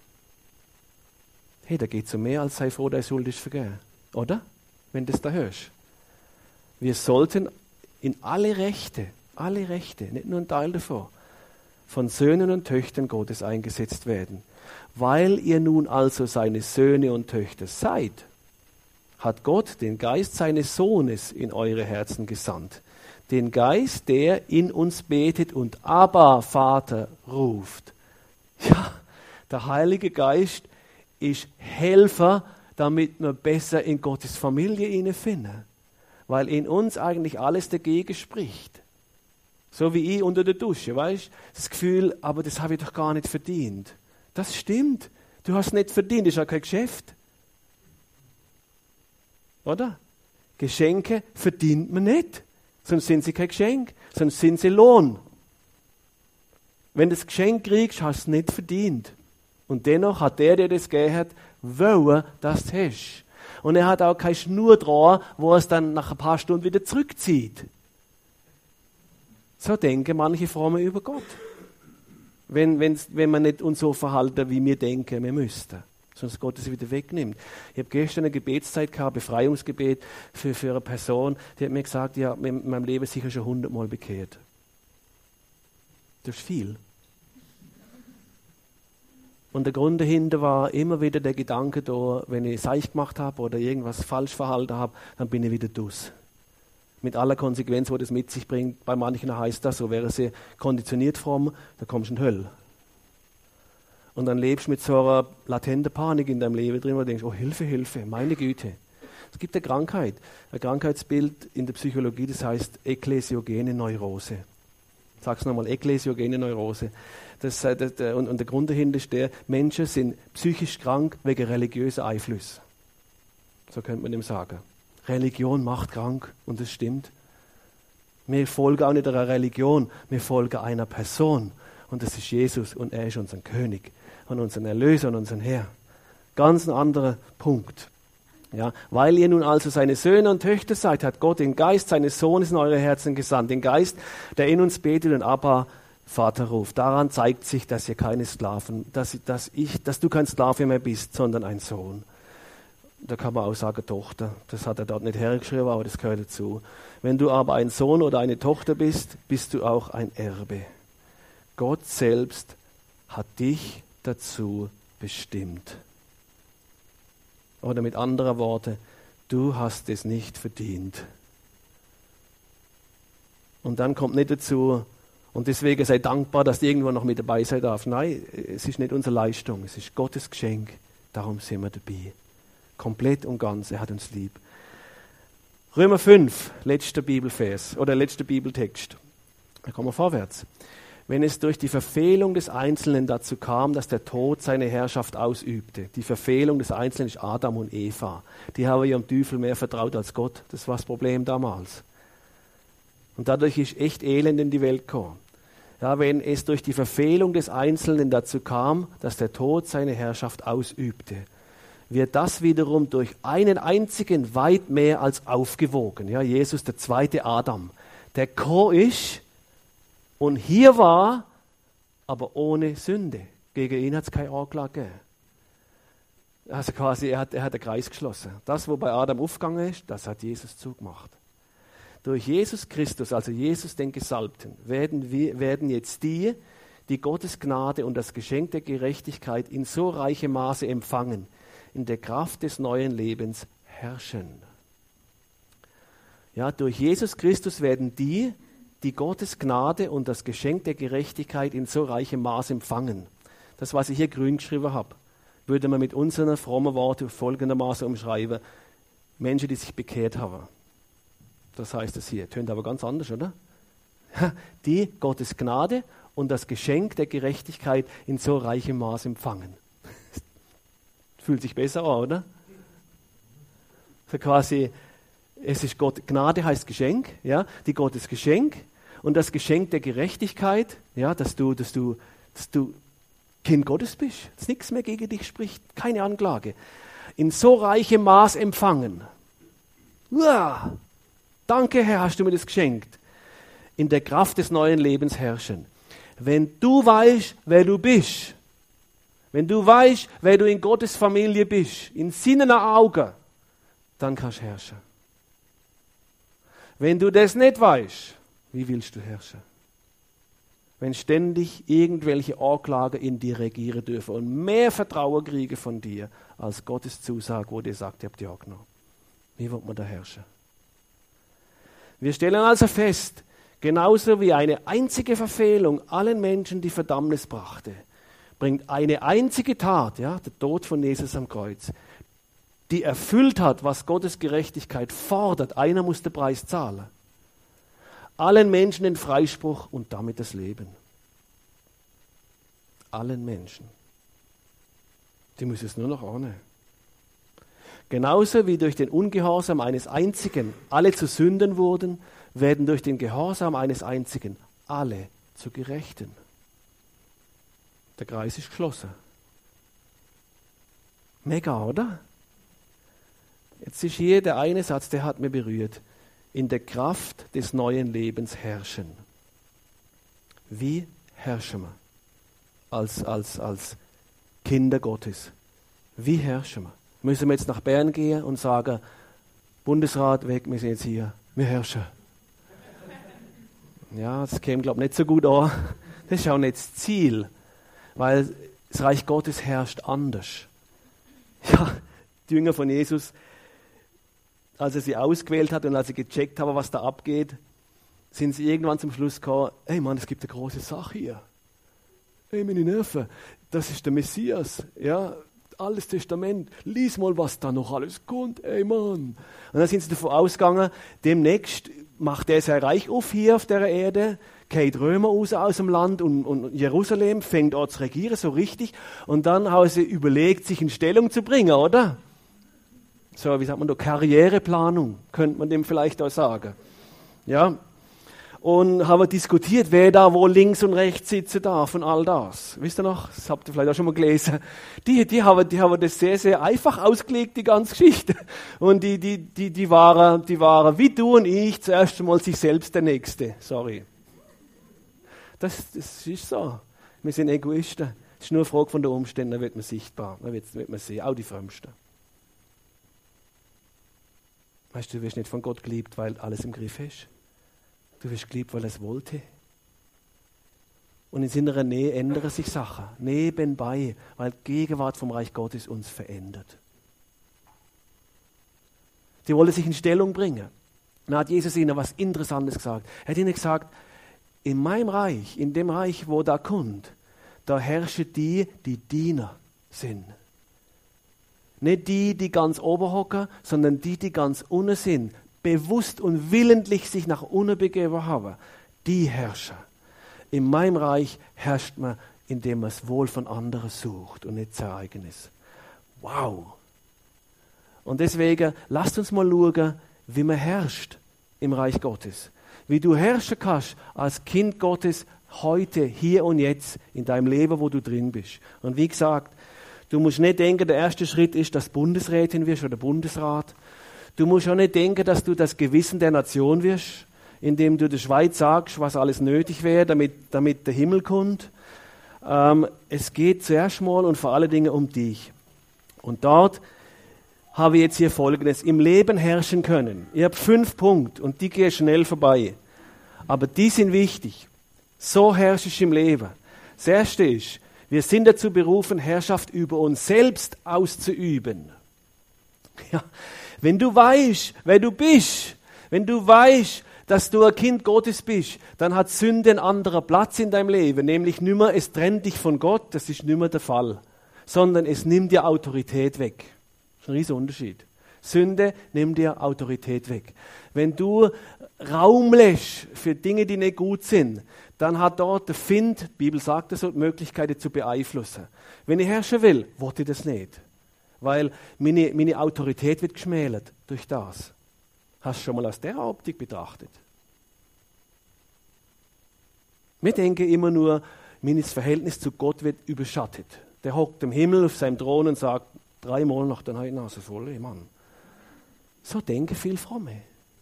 Hey, da geht es um mehr als sei froh, deine Schuld ist vergeben. Oder? Wenn du das da hörst. Wir sollten in alle Rechte, alle Rechte, nicht nur ein Teil davon, von Söhnen und Töchtern Gottes eingesetzt werden. Weil ihr nun also seine Söhne und Töchter seid, hat Gott den Geist seines Sohnes in eure Herzen gesandt. Den Geist, der in uns betet und Abba, Vater, ruft. Ja, der Heilige Geist ist Helfer, damit wir besser in Gottes Familie hineinfinden. Weil in uns eigentlich alles dagegen spricht. So wie ich unter der Dusche, weißt du? Das Gefühl, aber das habe ich doch gar nicht verdient. Das stimmt. Du hast es nicht verdient, das ist ja kein Geschäft. Oder? Geschenke verdient man nicht. Sonst sind sie kein Geschenk, sonst sind sie Lohn. Wenn du das Geschenk kriegst, hast du es nicht verdient. Und dennoch hat der, der das gegeben hat, wollen, dass du es hast. Und er hat auch keine Schnur dran, wo er es dann nach ein paar Stunden wieder zurückzieht. So denken manche Fromme über Gott. Wenn, wenn's, wenn man nicht uns so verhalten, wie wir denken, wir müssten. Sonst Gott es wieder wegnimmt. Ich habe gestern eine Gebetszeit gehabt, Befreiungsgebet für, für eine Person, die hat mir gesagt, ja, in meinem Leben sicher schon hundertmal bekehrt. Das ist viel. Und der Grund dahinter war immer wieder der Gedanke da, wenn ich Seich gemacht habe oder irgendwas falsch verhalten habe, dann bin ich wieder dus. Mit aller Konsequenz, die das mit sich bringt. Bei manchen heißt das, so wäre sie konditioniert fromm, da kommst du in die Hölle. Und dann lebst du mit so einer latenten Panik in deinem Leben drin, wo du denkst, oh Hilfe, Hilfe, meine Güte. Es gibt eine Krankheit, ein Krankheitsbild in der Psychologie, das heißt ekklesiogene Neurose. Ich sage es nochmal, ekklesiogene Neurose. Das, das, das, und, und der Grund dahinter ist der, Menschen sind psychisch krank wegen religiöser Einflüsse. So könnte man dem sagen. Religion macht krank und das stimmt. Wir folgen auch nicht einer Religion, wir folgen einer Person. Und das ist Jesus und er ist unser König und unser Erlöser und unser Herr. Ganz ein anderer Punkt. Ja, weil ihr nun also seine Söhne und Töchter seid, hat Gott den Geist seines Sohnes in eure Herzen gesandt. Den Geist, der in uns betet und Abba, Vater ruft. Daran zeigt sich, dass ihr keine Sklaven, dass, dass, ich, dass du kein Sklave mehr bist, sondern ein Sohn. Da kann man auch sagen Tochter. Das hat er dort nicht hergeschrieben, aber das gehört dazu. Wenn du aber ein Sohn oder eine Tochter bist, bist du auch ein Erbe. Gott selbst hat dich dazu bestimmt. Oder mit anderen Worten, du hast es nicht verdient. Und dann kommt nicht dazu, Und deswegen sei dankbar, dass du irgendwo noch mit dabei sein darf. Nein, es ist nicht unsere Leistung, es ist Gottes Geschenk. Darum sind wir dabei. Komplett und ganz, er hat uns lieb. Römer fünf, letzter Bibelvers oder letzter Bibeltext. Da kommen wir vorwärts. Wenn es durch die Verfehlung des Einzelnen dazu kam, dass der Tod seine Herrschaft ausübte. Die Verfehlung des Einzelnen ist Adam und Eva. Die haben ihrem Teufel mehr vertraut als Gott. Das war das Problem damals. Und dadurch ist echt Elend in die Welt gekommen. Ja, wenn es durch die Verfehlung des Einzelnen dazu kam, dass der Tod seine Herrschaft ausübte, wird das wiederum durch einen einzigen weit mehr als aufgewogen. Ja, Jesus, der zweite Adam, der gekommen ist und hier war, aber ohne Sünde. Gegen ihn hat es keine Anklage gegeben. Also quasi, er hat, er hat den Kreis geschlossen. Das, wo bei Adam aufgegangen ist, das hat Jesus zugemacht. Durch Jesus Christus, also Jesus den Gesalbten, werden, wir, werden jetzt die, die Gottes Gnade und das Geschenk der Gerechtigkeit in so reichem Maße empfangen, in der Kraft des neuen Lebens herrschen. Ja, durch Jesus Christus werden die, die Gottes Gnade und das Geschenk der Gerechtigkeit in so reichem Maße empfangen. Das, was ich hier grün geschrieben habe, würde man mit unseren frommen Worten folgendermaßen umschreiben: Menschen, die sich bekehrt haben. Das heißt es hier. Tönt aber ganz anders, oder? Die Gottes Gnade und das Geschenk der Gerechtigkeit in so reichem Maß empfangen. Fühlt sich besser an, oder? So quasi, es ist Gott, Gnade heißt Geschenk, ja, die Gottes Geschenk und das Geschenk der Gerechtigkeit, ja, dass du, dass du, dass du Kind Gottes bist, dass nichts mehr gegen dich spricht, keine Anklage. In so reichem Maß empfangen. Uah, danke, Herr, hast du mir das geschenkt. In der Kraft des neuen Lebens herrschen. Wenn du weißt, wer du bist, wenn du weißt, wer du in Gottes Familie bist, in seinen Augen, dann kannst du herrschen. Wenn du das nicht weißt, wie willst du herrschen? Wenn ständig irgendwelche Anklagen in dir regieren dürfen und mehr Vertrauen kriegen von dir, als Gottes Zusage, wo dir sagt, ihr habt ja genommen. Wie wird man da herrschen? Wir stellen also fest, genauso wie eine einzige Verfehlung allen Menschen die Verdammnis brachte, bringt eine einzige Tat, ja, der Tod von Jesus am Kreuz, die erfüllt hat, was Gottes Gerechtigkeit fordert. Einer muss den Preis zahlen. Allen Menschen den Freispruch und damit das Leben. Allen Menschen. Die müssen es nur noch ahnen. Genauso wie durch den Ungehorsam eines Einzigen alle zu Sünden wurden, werden durch den Gehorsam eines Einzigen alle zu Gerechten. Der Kreis ist geschlossen. Mega, oder? Jetzt ist hier der eine Satz, der hat mir berührt. In der Kraft des neuen Lebens herrschen. Wie herrschen wir als, als, als Kinder Gottes? Wie herrschen wir? Müssen wir jetzt nach Bern gehen und sagen, Bundesrat weg, wir sind jetzt hier, wir herrschen. Ja, das käme, glaube ich, nicht so gut an. Das ist auch nicht das Ziel, weil das Reich Gottes herrscht anders. Ja, die Jünger von Jesus, als er sie ausgewählt hat und als sie gecheckt haben, was da abgeht, sind sie irgendwann zum Schluss gekommen, hey Mann, es gibt eine große Sache hier. Hey, meine Nerven, das ist der Messias, ja, Altes Testament, lies mal, was da noch alles kommt, ey Mann. Und dann sind sie davon ausgegangen, demnächst macht er sein Reich auf hier auf der Erde, geht Römer raus aus dem Land und, und Jerusalem fängt an zu regieren, so richtig. Und dann haben sie überlegt, sich in Stellung zu bringen, oder? So, wie sagt man da, Karriereplanung, könnte man dem vielleicht auch sagen. Ja, und haben diskutiert, wer da wo links und rechts sitzen darf und all das. Wisst ihr noch? Das habt ihr vielleicht auch schon mal gelesen. Die, die, haben, die haben das sehr, sehr einfach ausgelegt, die ganze Geschichte. Und die, die, die, die, waren, die waren wie du und ich zuerst einmal sich selbst der Nächste. Sorry. Das, das ist so. Wir sind Egoisten. Es ist nur eine Frage von den Umständen, dann wird man sichtbar. Dann wird, wird man sehen, auch die Frömmsten. Weißt du, du wirst nicht von Gott geliebt, weil alles im Griff ist. Du wirst geliebt, weil er es wollte. Und in seiner Nähe ändern sich Sachen. Nebenbei, weil die Gegenwart vom Reich Gottes uns verändert. Die wollen sich in Stellung bringen. Dann hat Jesus ihnen was Interessantes gesagt. Er hat ihnen gesagt, in meinem Reich, in dem Reich, wo da kommt, da herrschen die, die Diener sind. Nicht die, die ganz oben hocken, sondern die, die ganz unten sind, bewusst und willentlich sich nach unten begeben haben. Die herrschen. In meinem Reich herrscht man, indem man das Wohl von anderen sucht und nicht sein eigenes. Wow! Und deswegen, lasst uns mal schauen, wie man herrscht im Reich Gottes. Wie du herrschen kannst als Kind Gottes heute, hier und jetzt in deinem Leben, wo du drin bist. Und wie gesagt, du musst nicht denken, der erste Schritt ist, dass du Bundesrätin wirst oder Bundesrat. Du musst auch nicht denken, dass du das Gewissen der Nation wirst, indem du der Schweiz sagst, was alles nötig wäre, damit, damit der Himmel kommt. Ähm, es geht zuerst mal und vor allen Dingen um dich. Und dort habe ich jetzt hier Folgendes. Im Leben herrschen können. Ich habe fünf Punkte und die gehen schnell vorbei. Aber die sind wichtig. So herrsche ich im Leben. Das Erste ist, wir sind dazu berufen, Herrschaft über uns selbst auszuüben. Ja, wenn du weißt, wer du bist, wenn du weißt, dass du ein Kind Gottes bist, dann hat Sünde einen anderen Platz in deinem Leben. Nämlich nicht mehr, es trennt dich von Gott, das ist nicht mehr der Fall. Sondern es nimmt dir Autorität weg. Das ist ein riesiger Unterschied. Sünde nimmt dir Autorität weg. Wenn du Raum lässt für Dinge, die nicht gut sind, dann hat dort der Find, die Bibel sagt das so, die Möglichkeit zu beeinflussen. Wenn ich herrschen will, wollte ich das nicht. Weil meine, meine Autorität wird geschmälert durch das. Hast du schon mal aus der Optik betrachtet? Wir denken immer nur, mein Verhältnis zu Gott wird überschattet. Der hockt im Himmel auf seinem Thron und sagt, dreimal nach der Nase voll, ey Mann. So denken viele Fromme.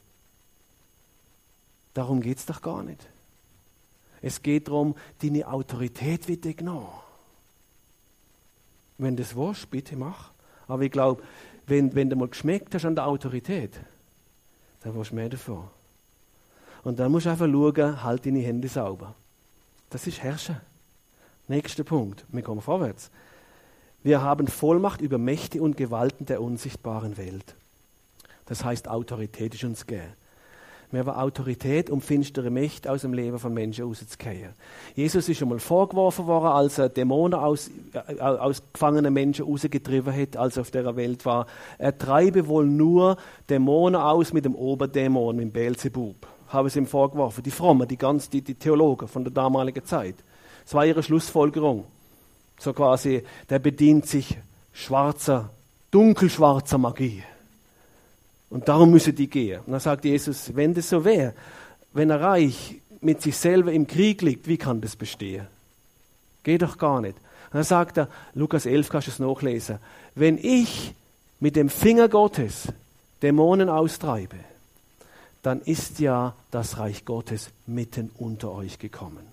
Darum geht es doch gar nicht. Es geht darum, deine Autorität wird dir genommen. Wenn du das willst, bitte mach. Aber ich glaube, wenn, wenn du mal geschmeckt hast an der Autorität, dann willst du mehr davon. Und dann musst du einfach schauen, halt deine Hände sauber. Das ist Herrschen. Nächster Punkt. Wir kommen vorwärts. Wir haben Vollmacht über Mächte und Gewalten der unsichtbaren Welt. Das heißt, Autorität ist uns gegeben. Wir haben Autorität, um finstere Mächte aus dem Leben von Menschen rauszukriegen. Jesus ist schon mal vorgeworfen worden, als er Dämonen aus, äh, aus gefangenen Menschen rausgetrieben hat, als er auf dieser Welt war. Er treibe wohl nur Dämonen aus mit dem Oberdämon, mit dem Beelzebub. Haben sie ihm vorgeworfen. Die Frommen, die, ganz, die, die Theologen von der damaligen Zeit. Das war ihre Schlussfolgerung. So quasi, der bedient sich schwarzer, dunkelschwarzer Magie. Und darum müssen die gehen. Und dann sagt Jesus, wenn das so wäre, wenn ein Reich mit sich selber im Krieg liegt, wie kann das bestehen? Geht doch gar nicht. Und dann sagt er, Lukas elf, kannst du es nachlesen, wenn ich mit dem Finger Gottes Dämonen austreibe, dann ist ja das Reich Gottes mitten unter euch gekommen.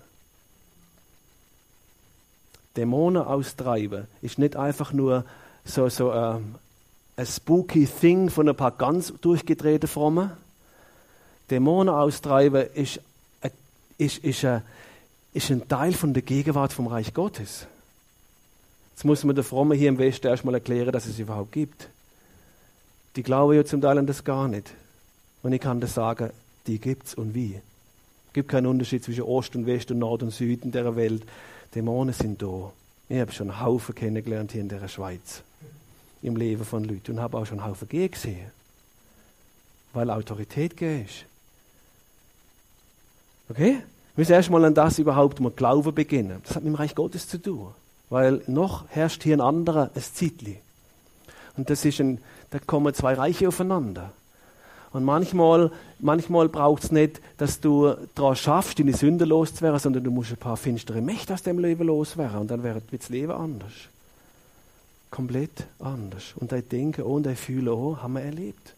Dämonen austreiben ist nicht einfach nur so, so ähm, ein spooky Thing von ein paar ganz durchgedrehten Frommen. Dämonen austreiben ist, ist, ist, ist, ist ein Teil von der Gegenwart vom Reich Gottes. Jetzt muss man den Frommen hier im Westen erstmal erklären, dass es überhaupt gibt. Die glauben ja zum Teil an das gar nicht. Und ich kann das sagen, die gibt es und wie. Es gibt keinen Unterschied zwischen Ost und West und Nord und Süden dieser Welt. Dämonen sind da. Ich habe schon einen Haufen kennengelernt hier in der Schweiz. Im Leben von Leuten und habe auch schon einen Haufen gehen gesehen. Weil Autorität gegeben ist. Okay? Wir müssen erstmal an das überhaupt mal Glauben beginnen. Das hat mit dem Reich Gottes zu tun. Weil noch herrscht hier ein anderer, ein Zeitli. Und das ist ein, da kommen zwei Reiche aufeinander. Und manchmal, manchmal braucht es nicht, dass du daran schaffst, deine Sünde loszuwerden, sondern du musst ein paar finstere Mächte aus dem Leben loswerden. Und dann wird das Leben anders. Komplett anders. Und dein Denken und dein Fühlen auch, haben wir erlebt.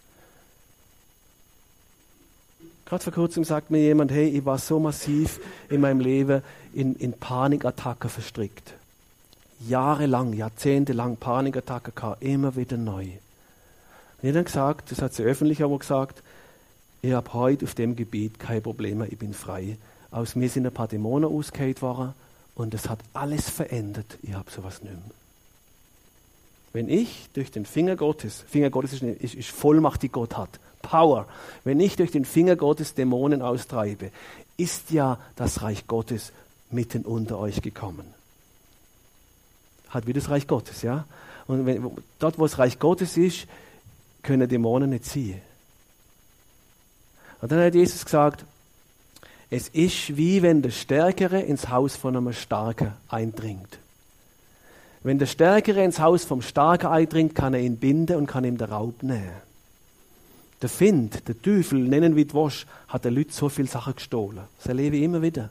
Gerade vor kurzem sagt mir jemand, hey, ich war so massiv in meinem Leben in, in Panikattacken verstrickt. Jahrelang, jahrzehntelang Panikattacken gehabt, immer wieder neu. Und ich habe dann gesagt, das hat sie öffentlich aber gesagt, ich habe heute auf dem Gebiet keine Probleme, ich bin frei. Aus mir sind ein paar Dämonen ausgeheilt worden und das hat alles verändert. Ich habe sowas nicht mehr. Wenn ich durch den Finger Gottes, Finger Gottes ist, ist, ist Vollmacht, die Gott hat, Power, wenn ich durch den Finger Gottes Dämonen austreibe, ist ja das Reich Gottes mitten unter euch gekommen. Hat wie das Reich Gottes, ja? Und wenn, dort, wo das Reich Gottes ist, können Dämonen nicht ziehen. Und dann hat Jesus gesagt, es ist wie wenn der Stärkere ins Haus von einem Starken eindringt. Wenn der Stärkere ins Haus vom Starken eindringt, kann er ihn binden und kann ihm den Raub nehmen. Der Find, der Teufel, nennen wie die Wosch, hat den Leuten so viele Sachen gestohlen. Das erlebe ich immer wieder.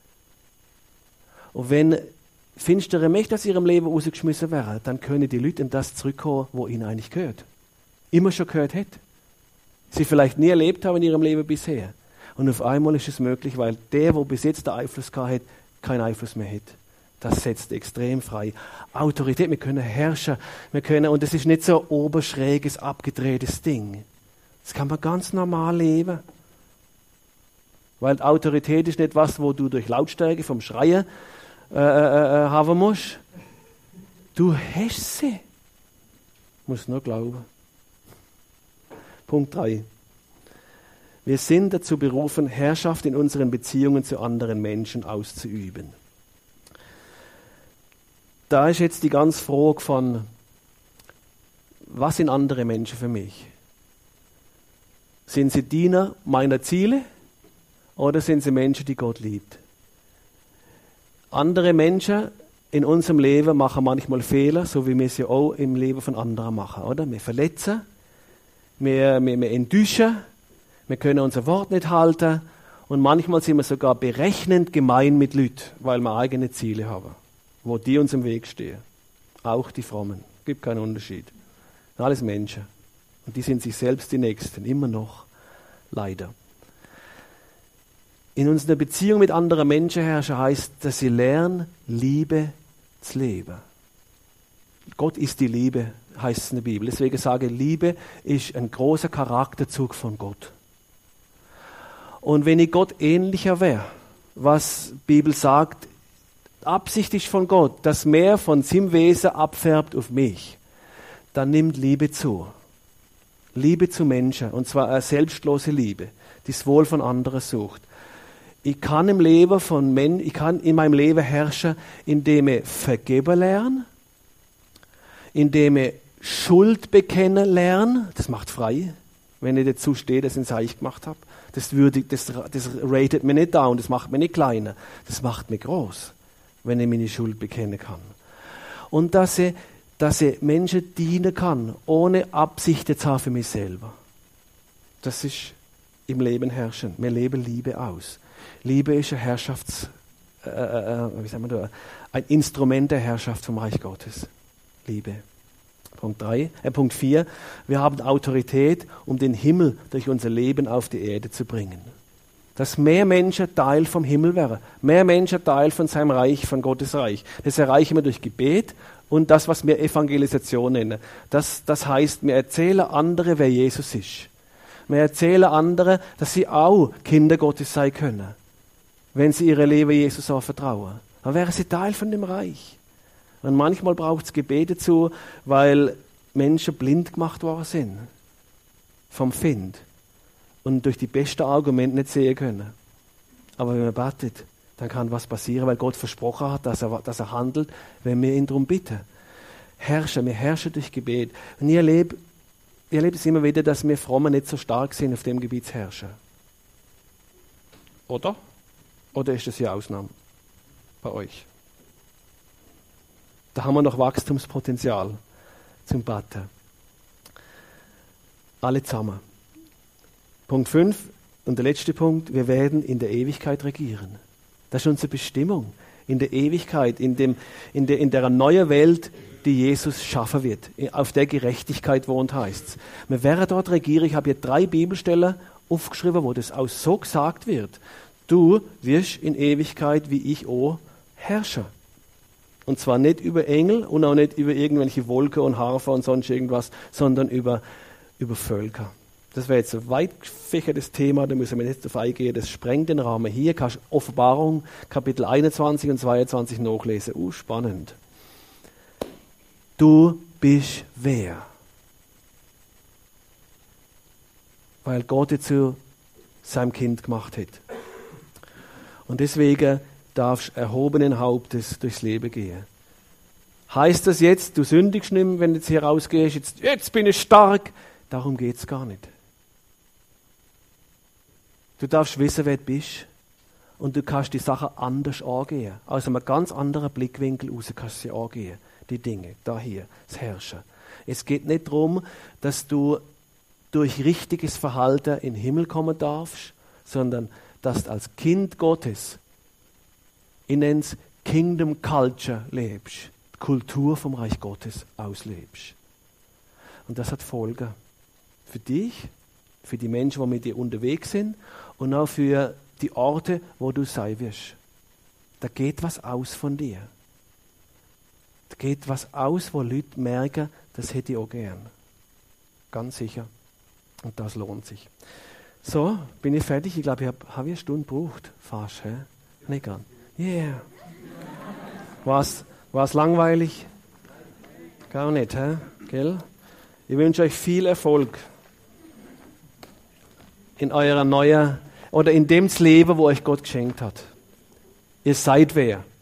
Und wenn finstere Mächte aus ihrem Leben rausgeschmissen werden, dann können die Leute in das zurückkommen, wo ihnen eigentlich gehört. Immer schon gehört hat. Sie vielleicht nie erlebt haben in ihrem Leben bisher. Und auf einmal ist es möglich, weil der, der bis jetzt den Einfluss gehabt hat, keinen Einfluss mehr hat. Das setzt extrem frei. Autorität, wir können herrschen, wir können, und das ist nicht so ein oberschräges, abgedrehtes Ding. Das kann man ganz normal leben. Weil Autorität ist nicht was, wo du durch Lautstärke vom Schreien äh, äh, haben musst. Du hast sie. Musst nur glauben. Punkt drei. Wir sind dazu berufen, Herrschaft in unseren Beziehungen zu anderen Menschen auszuüben. Da ist jetzt die ganz Frage von, was sind andere Menschen für mich? Sind sie Diener meiner Ziele oder sind sie Menschen, die Gott liebt? Andere Menschen in unserem Leben machen manchmal Fehler, so wie wir es ja auch im Leben von anderen machen, oder? Wir verletzen, wir, wir, wir enttäuschen, wir können unser Wort nicht halten und manchmal sind wir sogar berechnend gemein mit Leuten, weil wir eigene Ziele haben, wo die uns im Weg stehen. Auch die Frommen. Gibt keinen Unterschied. Alles Menschen. Und die sind sich selbst die Nächsten, immer noch. Leider. In unserer Beziehung mit anderen Menschen herrschen heißt, dass sie lernen, Liebe zu leben. Gott ist die Liebe, heißt es in der Bibel. Deswegen sage ich, Liebe ist ein großer Charakterzug von Gott. Und wenn ich Gott ähnlicher wäre, was die Bibel sagt, Absicht ist von Gott, dass mehr von seinem Wesen abfärbt auf mich, dann nimmt Liebe zu. Liebe zu Menschen, und zwar eine selbstlose Liebe, die das Wohl von anderen sucht. Ich kann im Leben von Men- ich kann in meinem Leben herrschen, indem ich vergeben lerne, indem ich Schuld bekennen lerne. Das macht frei, wenn ich dazu stehe, dass ich es eigentlich gemacht habe. Das, würdig, das, das ratet mir nicht down, das macht mich nicht kleiner, das macht mich groß, wenn ich meine Schuld bekennen kann. Und dass ich, dass ich Menschen dienen kann, ohne Absichten zu haben für mich selber. Das ist im Leben herrschen. Wir leben Liebe aus. Liebe ist ein Herrschafts, äh, äh, wie sagen wir da, ein Instrument der Herrschaft vom Reich Gottes. Liebe. Punkt drei, äh, Punkt vier. Wir haben Autorität, um den Himmel durch unser Leben auf die Erde zu bringen. Dass mehr Menschen Teil vom Himmel wären. Mehr Menschen Teil von seinem Reich, von Gottes Reich. Das erreichen wir durch Gebet und das, was wir Evangelisation nennen. Das, das heißt, wir erzählen andere, wer Jesus ist. Wir erzählen andere, dass sie auch Kinder Gottes sein können. Wenn sie ihre Leben Jesus auch vertrauen. Dann wären sie Teil von dem Reich. Und manchmal braucht es Gebet dazu, weil Menschen blind gemacht worden sind. Vom Find. Und durch die besten Argumente nicht sehen können. Aber wenn man betet, dann kann was passieren, weil Gott versprochen hat, dass er, dass er handelt, wenn wir ihn darum bitten. Herrschen, wir herrschen durch Gebet. Und ich erlebe, ich erlebe es immer wieder, dass wir Frommen nicht so stark sind, auf dem Gebiet zu herrschen. Oder? Oder ist das hier Ausnahme bei euch? Da haben wir noch Wachstumspotenzial zum Beten. Alle zusammen. Punkt fünf und der letzte Punkt, wir werden in der Ewigkeit regieren. Das ist unsere Bestimmung. In der Ewigkeit, in, dem, in, der, in der neuen Welt, die Jesus schaffen wird. Auf der Gerechtigkeit wohnt, heißt es. Wir werden dort regieren. Ich habe hier drei Bibelstellen aufgeschrieben, wo das auch so gesagt wird. Du wirst in Ewigkeit wie ich auch herrschen. Und zwar nicht über Engel und auch nicht über irgendwelche Wolken und Harfer und sonst irgendwas, sondern über, über Völker. Das wäre jetzt ein weit gefächertes Thema, da müssen wir nicht darauf eingehen, das sprengt den Rahmen. Hier kannst du Offenbarung, Kapitel einundzwanzig und zweiundzwanzig nachlesen. Uh, spannend. Du bist wer? weil Gott dich zu seinem Kind gemacht hat. Und deswegen darfst du erhobenen Hauptes durchs Leben gehen. Heißt das jetzt, du sündigst nicht mehr, wenn du jetzt hier rausgehst, jetzt, jetzt bin ich stark? Darum geht es gar nicht. Du darfst wissen, wer du bist. Und du kannst die Sachen anders angehen. Aus einem ganz anderen Blickwinkel raus kannst du sie angehen. Die Dinge, da hier, das Herrschen. Es geht nicht darum, dass du durch richtiges Verhalten in den Himmel kommen darfst, sondern dass du als Kind Gottes in ins Kingdom Culture lebst. Die Kultur vom Reich Gottes auslebst. Und das hat Folgen. Für dich, für die Menschen, die mit dir unterwegs sind und auch für die Orte, wo du sein wirst. Da geht was aus von dir. Da geht was aus, wo Leute merken, das hätte ich auch gern. Ganz sicher. Und das lohnt sich. So, bin ich fertig? Ich glaube, ich habe hab eine Stunde gebraucht. Fast, hä? Nicht ganz. Yeah. War's, war's langweilig? Gar nicht, hä? Gell? Ich wünsche euch viel Erfolg in eurer neuen oder in dem Leben, wo euch Gott geschenkt hat. Ihr seid wer?